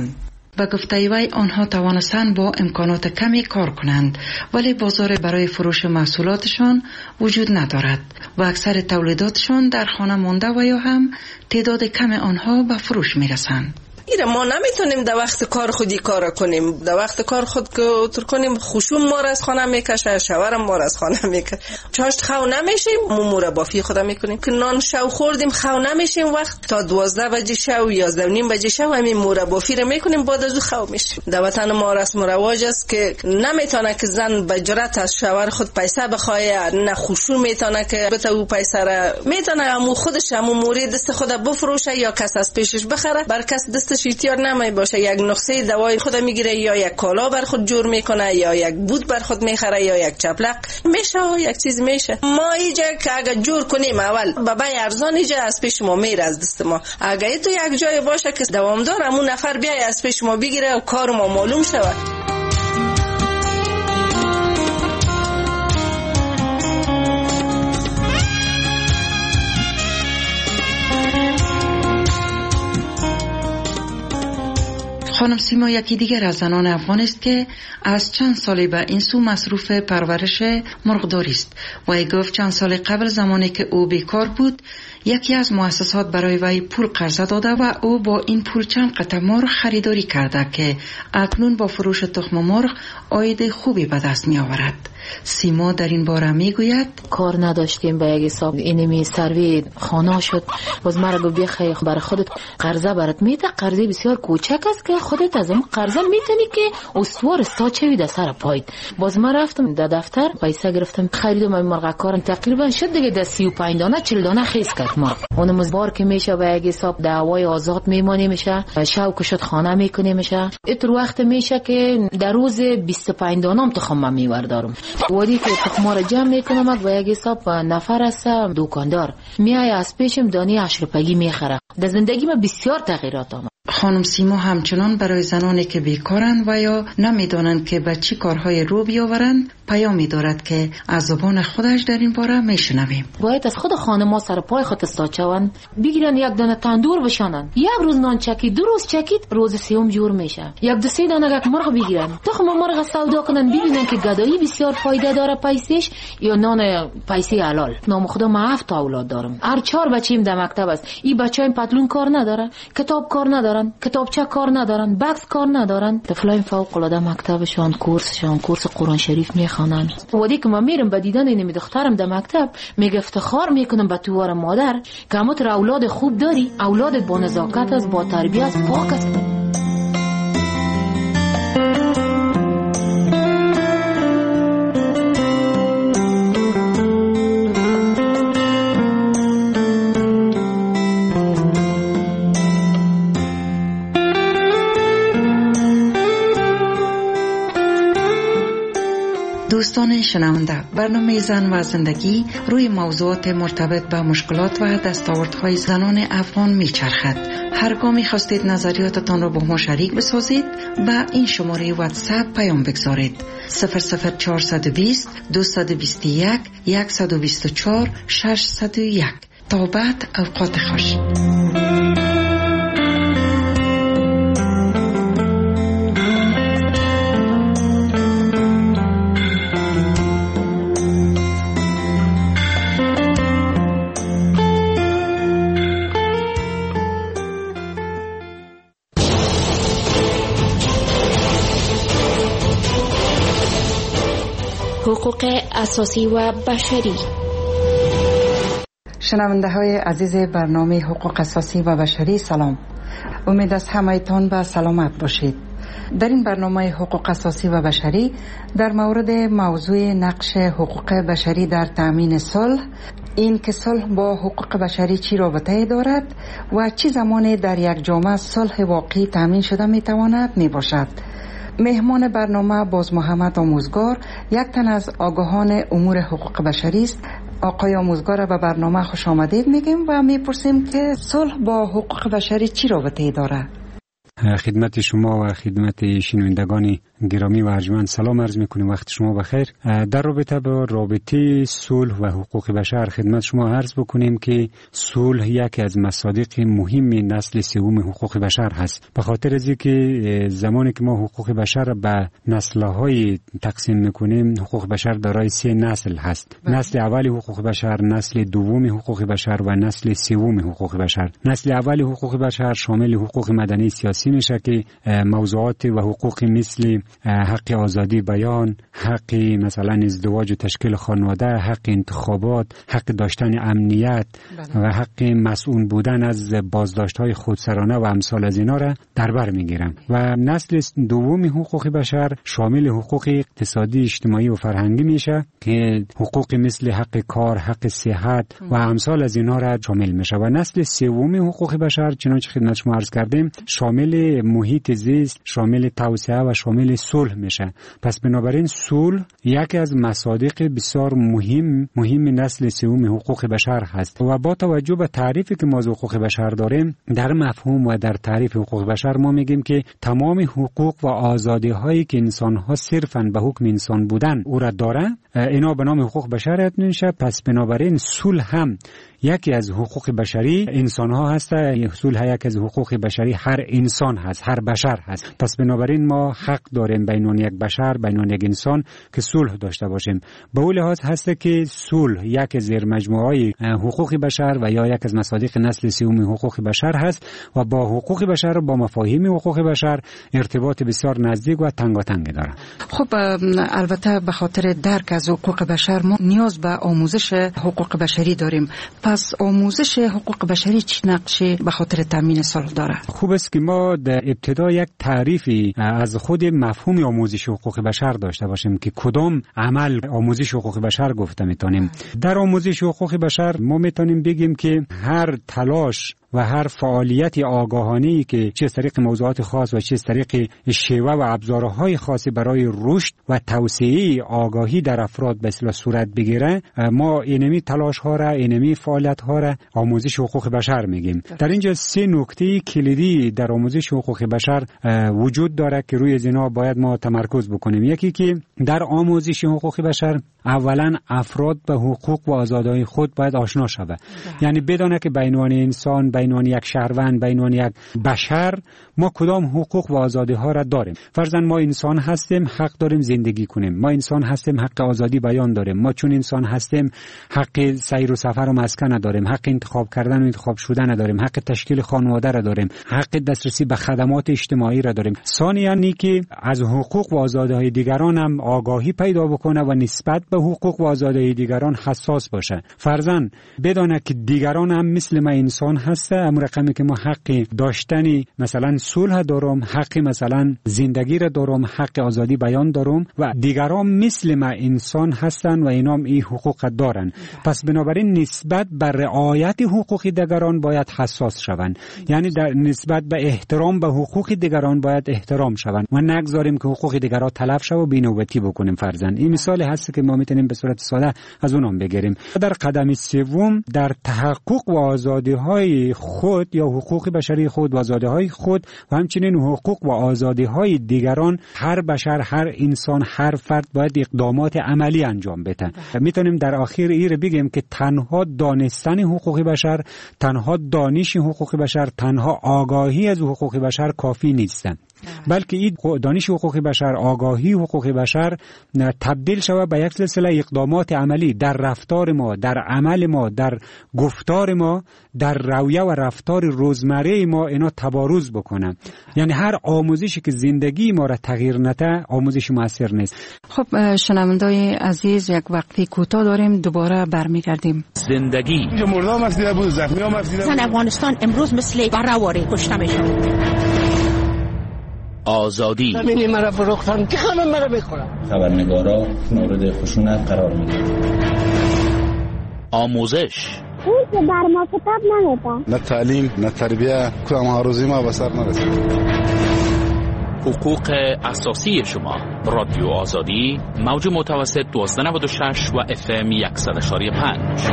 به گفته وی آنها توانستند با امکانات کمی کار کنند، ولی بازار برای فروش محصولاتشان وجود ندارد و اکثر تولیداتشان در خانه مانده و یا هم تعداد کم آنها به فروش میرسند. ایره ما نمیتونیم در وقت کار خودی کار کنیم. در وقت کار خود که کنیم خوشون ما را از خانه میکشه، شوهرم ما را از خانه میکشه. چاشت خو نمیشیم، ما مربافی خود میکنیم که نان شو خوردیم خو نمیشیم، وقت تا دوازده بجه شو یازده و نیم بجه شو همین مربافی را میکنیم، بعد از خو میشیم. در وطن ما رسم و رواج است که نمیتونه که زن به جرأت از شوهر خود پیسه بخواه، نه خوشون میتونه که بته او پیسه را میتونه همو خودش همو موری دست خود بفروشه یا کس از پیشش بخره، بر کس دست شیتیار نمی باشه. یک نسخه دوای خود میگیره یا یک کالا بر خود جور میکنه یا یک بود بر خود میخره یا یک چپلق میشه یک چیز میشه. ما اینجا که اگه جور کنیم اول بابا ارزان اینجا از پیش ما میره از دست ما. اگه تو یک جای باشه که دوامدار همون نفر بیای از پیش ما بگیره و کار ما معلوم شود. خانم سیما یکی دیگر از زنان افغان است که از چند سالی به این سو مصروف پرورش مرغداری است. وی گفت چند سال قبل زمانی که او بیکار بود یکی از مؤسسات برای وی پول قرض داده و او با این پول چند قطع مرغ خریداری کرده که اکنون با فروش تخم مرغ عاید خوبی به دست می آورد. سیما در این باره می گوید کار نداشتیم به یک حساب اینمی سروی خانه شد، باز مرا گفت بخیر برای خودت قرضه برات میده، قرضه بسیار کوچک است که خودت از اون قرضه میتونی که استوار استاچوی در سر پایت. باز من رفتم در دفتر پیسه گرفتم خریدم این مرغ کارم تقریبا شد دیگه در سی و پنج دانه چهل دانه خیس کرد مرغ. اون مزبار که میشه به یک حساب دعوای آزاد میمونی میشه، شوق شد خانه میکنی میشه. اتر وقت میشه که در روز بیست و پنج دانه تخم میوردارم. وادی که تخم را جمع میکنم و یک حساب نفر است دکاندار میای از پیشم دانی اشرپگی میخره. در زندگی من بسیار تغییرات آمد. خانم سیما همچنان برای زنانی که بیکارند و یا نمیدانند که به چی کارهای رو بیاورند پیامی دارد که از زبان خودش در این باره میشنویم. باید از خود خانم‌ها سر پای خود استاچوان بگیرن، یک دانه تندور بشانن، یک روز نان چکید، دو روز چکید، روز سوم جور میشه. یک دو سه دانه یک مرغ بگیرن، تخم مرغ سودا کنن، ببینن که گدایی بسیار فایده داره پیسش یا نان پیسی حلال. نام خدا ما هفت اولاد دارم، هر چهار بچه‌ام در مکتب است. این بچه‌ام پتلون کار نداره، کتاب کار ندارن، کتابچه کار ندارن، بکس کار ندارن. طفلای فوق العاده مکتبشان کورسشان کورس قرآن شریف میخوانن. وقتی که من میرم به دیدن این دخترم در مکتب میگه افتخار میکنم به توار مادر که همت اولاد خوب داری، اولاد با نزاکت است، با تربیت است، پاک است. دوستان شنونده، برنامه زن و زندگی روی موضوعات مرتبط با مشکلات و دستاوردهای زنان افغان میچرخد. هرگاه خواستید نظریاتتان را با ما شریک بسازید با این شماره واتساپ پیام بگذارید صفر صفر چهارصد و بیست دویست و بیست و یک صد و بیست و چهار ششصد و یک. تا بعد اوقات خوش. حقوق اساسی و بشری. شنونده های عزیز برنامه حقوق اساسی و بشری سلام. امید است همه‌تان به سلامت باشید. در این برنامه حقوق اساسی و بشری در مورد موضوع نقش حقوق بشری در تأمین صلح، این که صلح با حقوق بشری چی رابطه دارد و چه زمانی در یک جامعه صلح واقعی تأمین شده می تواند می باشد. مهمان برنامه باز محمد آموزگار، یک تن از آگاهان امور حقوق بشری است. آقای آموزگار را به برنامه خوش آمدید میگیم و میپرسیم که صلح با حقوق بشری چی رابطه داره؟ خدمت شما و خدمت شنوندگان گرامی و ارجمند سلام عرض میکنیم. وقت شما بخیر. در رابطه با رابطه صلح و حقوق بشر خدمت شما عرض بکنیم که صلح یکی از مصادیق مهم نسل سوم حقوق بشر هست. به خاطر از اینکه زمانی که ما حقوق بشر به نسل‌های تقسیم میکنیم، حقوق بشر دارای سه نسل هست. نسل اول حقوق بشر، نسل دوم حقوق بشر و نسل سوم حقوق بشر. نسل اول حقوق بشر شامل حقوق مدنی سیاسی میشه که موضوعات و حقوق مثل حق آزادی بیان، حق مثلا ازدواج و تشکیل خانواده، حق انتخابات، حق داشتن امنیت و حق مسئول بودن از بازداشت‌های خودسرانه و امثال از اینا را در بر میگیرن. و نسل دوم حقوق بشر شامل حقوق اقتصادی، اجتماعی و فرهنگی میشه که حقوق مثل حق کار، حق صحت و امثال از اینا را شامل میشه. و نسل سوم حقوق بشر چنانچه خدمت شما عرض کردیم شامل محیط زیست، شامل توسعه و شامل صلح میشه. پس بنابراین صلح یکی از مصادیق بسیار مهم مهم نسل سوم حقوق بشر هست. و با توجه به تعریفی که ما از حقوق بشر داریم، در مفهوم و در تعریف حقوق بشر ما میگیم که تمام حقوق و آزادی هایی که انسان ها صرفاً به حکم انسان بودن او را داره، اینا به نام حقوق بشر میشه. پس بنابراین صلح هم یکی از حقوق بشری انسان ها هست. صلح یکی از حقوق بشری هر انسان هست، هر بشر هست. پس بنابراین ما حق داریم بین یک بشر، بین یک انسان که صلح داشته باشیم. به اون لحاظ هست که صلح یک زیر مجموعه حقوق بشر و یا یک از مصادیق نسل سوم حقوق بشر هست و با حقوق بشر با مفاهیم حقوق بشر ارتباط بسیار نزدیک و تنگاتنگ داره. خب البته به خاطر درک از حقوق بشر ما نیاز به آموزش حقوق بشری داریم. پس آموزش حقوق بشری چه نقشی به خاطر تامین صلح داره؟ خوب است که ما در ابتدا یک تعریفی از خود مفهوم آموزش حقوق بشر داشته باشیم که کدام عمل آموزش حقوق بشر گفته میتونیم. در آموزش حقوق بشر ما میتونیم بگیم که هر تلاش و هر فعالیت آگاهانه‌ای که چه از طریق موضوعات خاص و چه از طریق شیوه و ابزارهای خاصی برای رشد و توسعه آگاهی در افراد به اصطلاح صورت بگیره، ما اینمی تلاش ها را، اینمی فعالیت ها را آموزش حقوق بشر میگیم. در اینجا سه نکته کلیدی در آموزش حقوق بشر وجود داره که روی اینا باید ما تمرکز بکنیم. یکی که در آموزش حقوق بشر اولا افراد به حقوق و آزادی‌های خود باید آشنا شود. یعنی بدونه که بین انسان، بین یک شهروند، بین یک بشر ما کدام حقوق و آزادی ها را داریم. فرضاً ما انسان هستیم، حق داریم زندگی کنیم. ما انسان هستیم، حق آزادی بیان داریم. ما چون انسان هستیم حق سیر و سفر و مسکن داریم، حق انتخاب کردن و انتخاب شدن داریم، حق تشکیل خانواده را داریم، حق دسترسی به خدمات اجتماعی را داریم. ثانیاً اینکه از حقوق و آزادی های دیگران هم آگاهی پیدا بکنه و نسبت به حقوق و آزادی دیگران حساس باشه. فرضاً بدونه که دیگران هم مثل ما انسان هست، امر رقمی که ما حق داشتنی مثلا صلح دارم، حق مثلا زندگی را دارم، حق آزادی بیان دارم و دیگران مثل ما انسان هستن و اینا هم این حقوق دارن. پس بنابراین نسبت به رعایت حقوق دیگران باید حساس شوند. یعنی در نسبت به احترام به حقوق دیگران باید احترام شوند و نگذاریم که حقوق دیگران تلف شه و بی‌نوبتی بکنیم. فرضاً این مثال هست که ما میتونیم به صورت ساده از اونم بگیریم. در قدم سوم در تحقق و آزادی های خود یا حقوق بشری خود و آزادی های خود و همچنین حقوق و آزادی های دیگران هر بشر، هر انسان، هر فرد باید اقدامات عملی انجام بده. میتونیم در آخر این بگیم که تنها دانستن حقوق بشر، تنها دانش حقوق بشر، تنها آگاهی از حقوق بشر کافی نیست، بلکه این دانش حقوق بشر، آگاهی حقوق بشر تبدیل شود به یک سلسله اقدامات عملی در رفتار ما، در عمل ما، در گفتار ما، در رویه و رفتار روزمره ما اینا تبارز بکنه. یعنی هر آموزشی که زندگی ما را تغییر نده آموزش موثر نیست. خب شنوندای عزیز، یک وقتی کوتاه داریم، دوباره برمیگردیم. زندگی اینجا مردم مسئله بود، زخمی ها مسئله بود. زن افغانستان امروز مثل برهواری کشته میشن. آزادی همینی مرا فروختن که همه مرا بخورن. خبرنگارا مورد خشونت قرار میدن. آموزش اون که بر ما کتاب نمیدن. نه تعلیم، نه تربیه، کدام هاروزی ما به سر نرسید. حقوق اساسی شما. رادیو آزادی، موج متوسط دوازده نود و شش و اف ام صد و شش و پنج.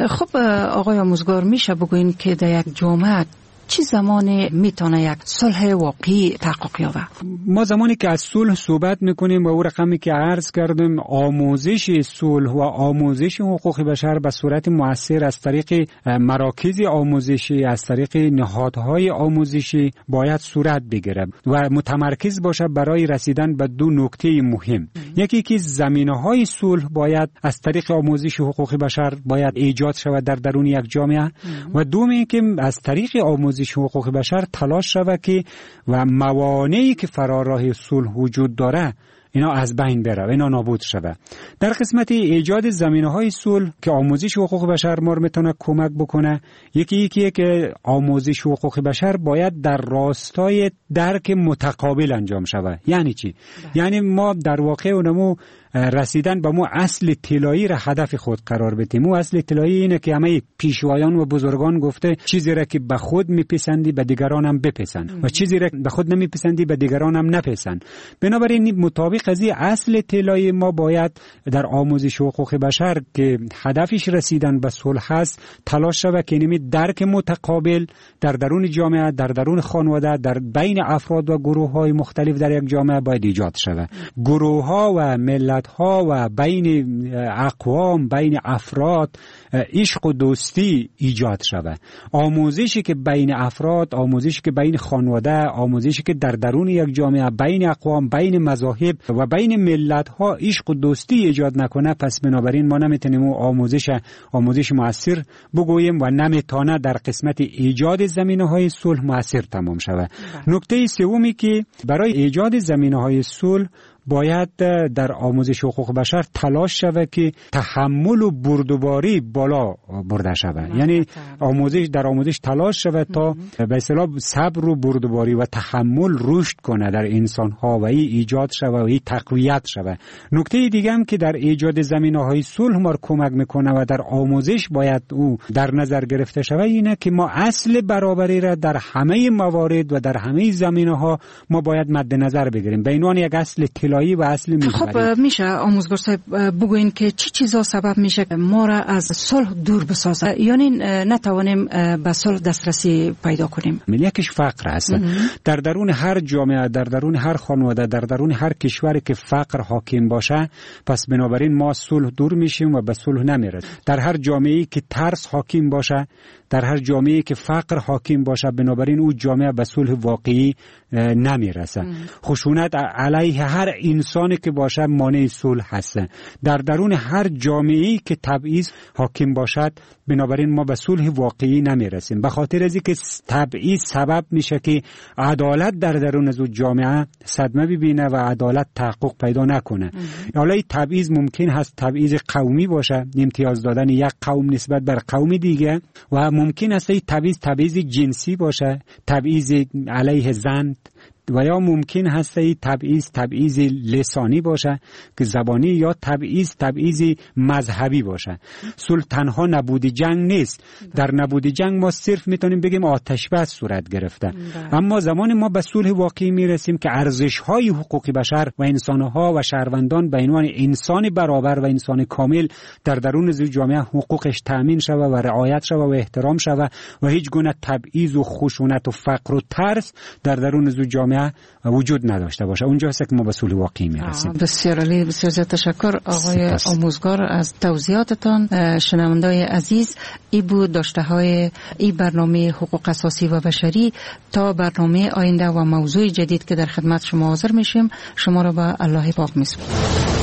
خب آقای آموزگار، میشه بگوین که در یک جامعه چه زمانی میتونه یک صلح واقعی تحقق یابه؟ ما زمانی که از صلح صحبت میکنیم و او رقمی که عرض کردیم، آموزش صلح و آموزش حقوق بشر به صورت مؤثر از طریق مراکز آموزشی، از طریق نهادهای آموزشی باید صورت بگیره و متمرکز باشه برای رسیدن به دو نکته مهم. یکی که زمینه‌های صلح باید از طریق آموزش حقوق بشر باید ایجاد شود در درون یک جامعه و دومی که از طریق آموزش حقوق بشر تلاش شود که و موانعی که فراراه صلح وجود داره اینا از بین بره، اینا نابود شود. در قسمت ایجاد زمینه‌های صلح که آموزش حقوق بشر ما میتونه کمک بکنه، یکی یکیه که آموزش حقوق بشر باید در راستای درک متقابل انجام شود. یعنی چی؟ ده. یعنی ما در واقع اونمو رسیدن به مو اصل طلایی را هدف خود قرار بدیم. مو اصل طلایی اینه که همه پیشوایان و بزرگان گفته چیزی را که به خود میپسندی به دیگران هم بپسند و چیزی را به خود نمیپسندی به دیگران هم نپسند. بنابراین مطابق از این اصل طلایی ما باید در آموزش حقوق بشر که هدفش رسیدن به صلح است تلاش شود که نمی درک متقابل در درون جامعه، در درون خانواده، در بین افراد و گروه‌های مختلف در یک جامعه باید ایجاد شود. گروه‌ها و ملت ها و بین اقوام، بین افراد عشق و دوستی ایجاد شود. آموزشی که بین افراد، آموزشی که بین خانواده، آموزشی که در درون یک جامعه بین اقوام، بین مذاهب و بین ملت ها عشق و دوستی ایجاد نکنه، پس بنابراین ما نمیتونیم آموزش آموزش مؤثر بگوییم و نمیتونه در قسمت ایجاد زمینه‌های صلح مؤثر تمام شود. نکته سومی که برای ایجاد زمینه‌های صلح باید در آموزش حقوق بشر تلاش شود که تحمل و بردباری بالا برده شود. یعنی آموزش در آموزش تلاش شود تا به اصطلاح صبر و بردباری و تحمل رشد کنه در انسان ها و این ایجاد شود و این تقویت شود. نکته دیگه هم که در ایجاد زمینه‌های صلح ما کمک میکنه و در آموزش باید او در نظر گرفته شود اینه که ما اصل برابری را در همه موارد و در همه زمینه‌ها ما باید مد نظر بگیریم به عنوان یک اصل و اصل خب میشه آموزگار صاحب بگوین که چی چیزا سبب میشه ما را از صلح دور بسازه، یعنی نتوانیم به صلح دسترسی پیدا کنیم؟ یکیش فقر است. در درون هر جامعه، در درون هر خانواده، در درون هر کشوری که فقر حاکم باشه، پس بنابراین ما صلح دور میشیم و به صلح نمیرسیم. در هر جامعه‌ای که ترس حاکم باشه، در هر جامعه‌ای که فقر حاکم باشه، بنابراین او جامعه به صلح واقعی نمیرسه. خشونت علیه هر انسانی که باشه مانع صلح هست. در درون هر جامعه‌ای که تبعیض حاکم باشد، بنابراین ما به صلح واقعی نمیرسیم. به خاطر از اینکه تبعیض سبب میشه که عدالت در درون از جامعه صدمه ببینه و عدالت تحقق پیدا نکنه. حالا این تبعیض ممکن هست تبعیض قومی باشه، امتیاز دادن یک قوم نسبت بر قوم دیگه، و ممکن است این تبعیض تبعیض جنسی باشه، تبعیض علیه زن، و یا ممکن هست این تبعیض تبعیض لسانی باشه که زبانی، یا تبعیض تبعیض مذهبی باشه. صلح تنها نبود جنگ نیست. در نبود جنگ ما صرف میتونیم بگیم آتش بس صورت گرفته. اما زمان ما به صلح واقعی میرسیم که ارزش‌های حقوق بشر و انسان‌ها و شهروندان به عنوان انسان برابر و انسان کامل در درون جامعه حقوقش تأمین شود و رعایت شود و احترام شود و هیچ گونه تبعیض و خشونت و فقر و ترس در درون جامعه وجود نداشته باشه. اونجا هست که ما به صلح واقعی میرسیم. بسیار عالی، بسیار زیاد تشکر آقای سپس. آموزگار از توضیحاتتان. شنوندای عزیز، ای بود داشته های ای برنامه حقوق اساسی و بشری. تا برنامه آینده و موضوع جدید که در خدمت شما حاضر میشیم، شما را به الله پاک میسپارم.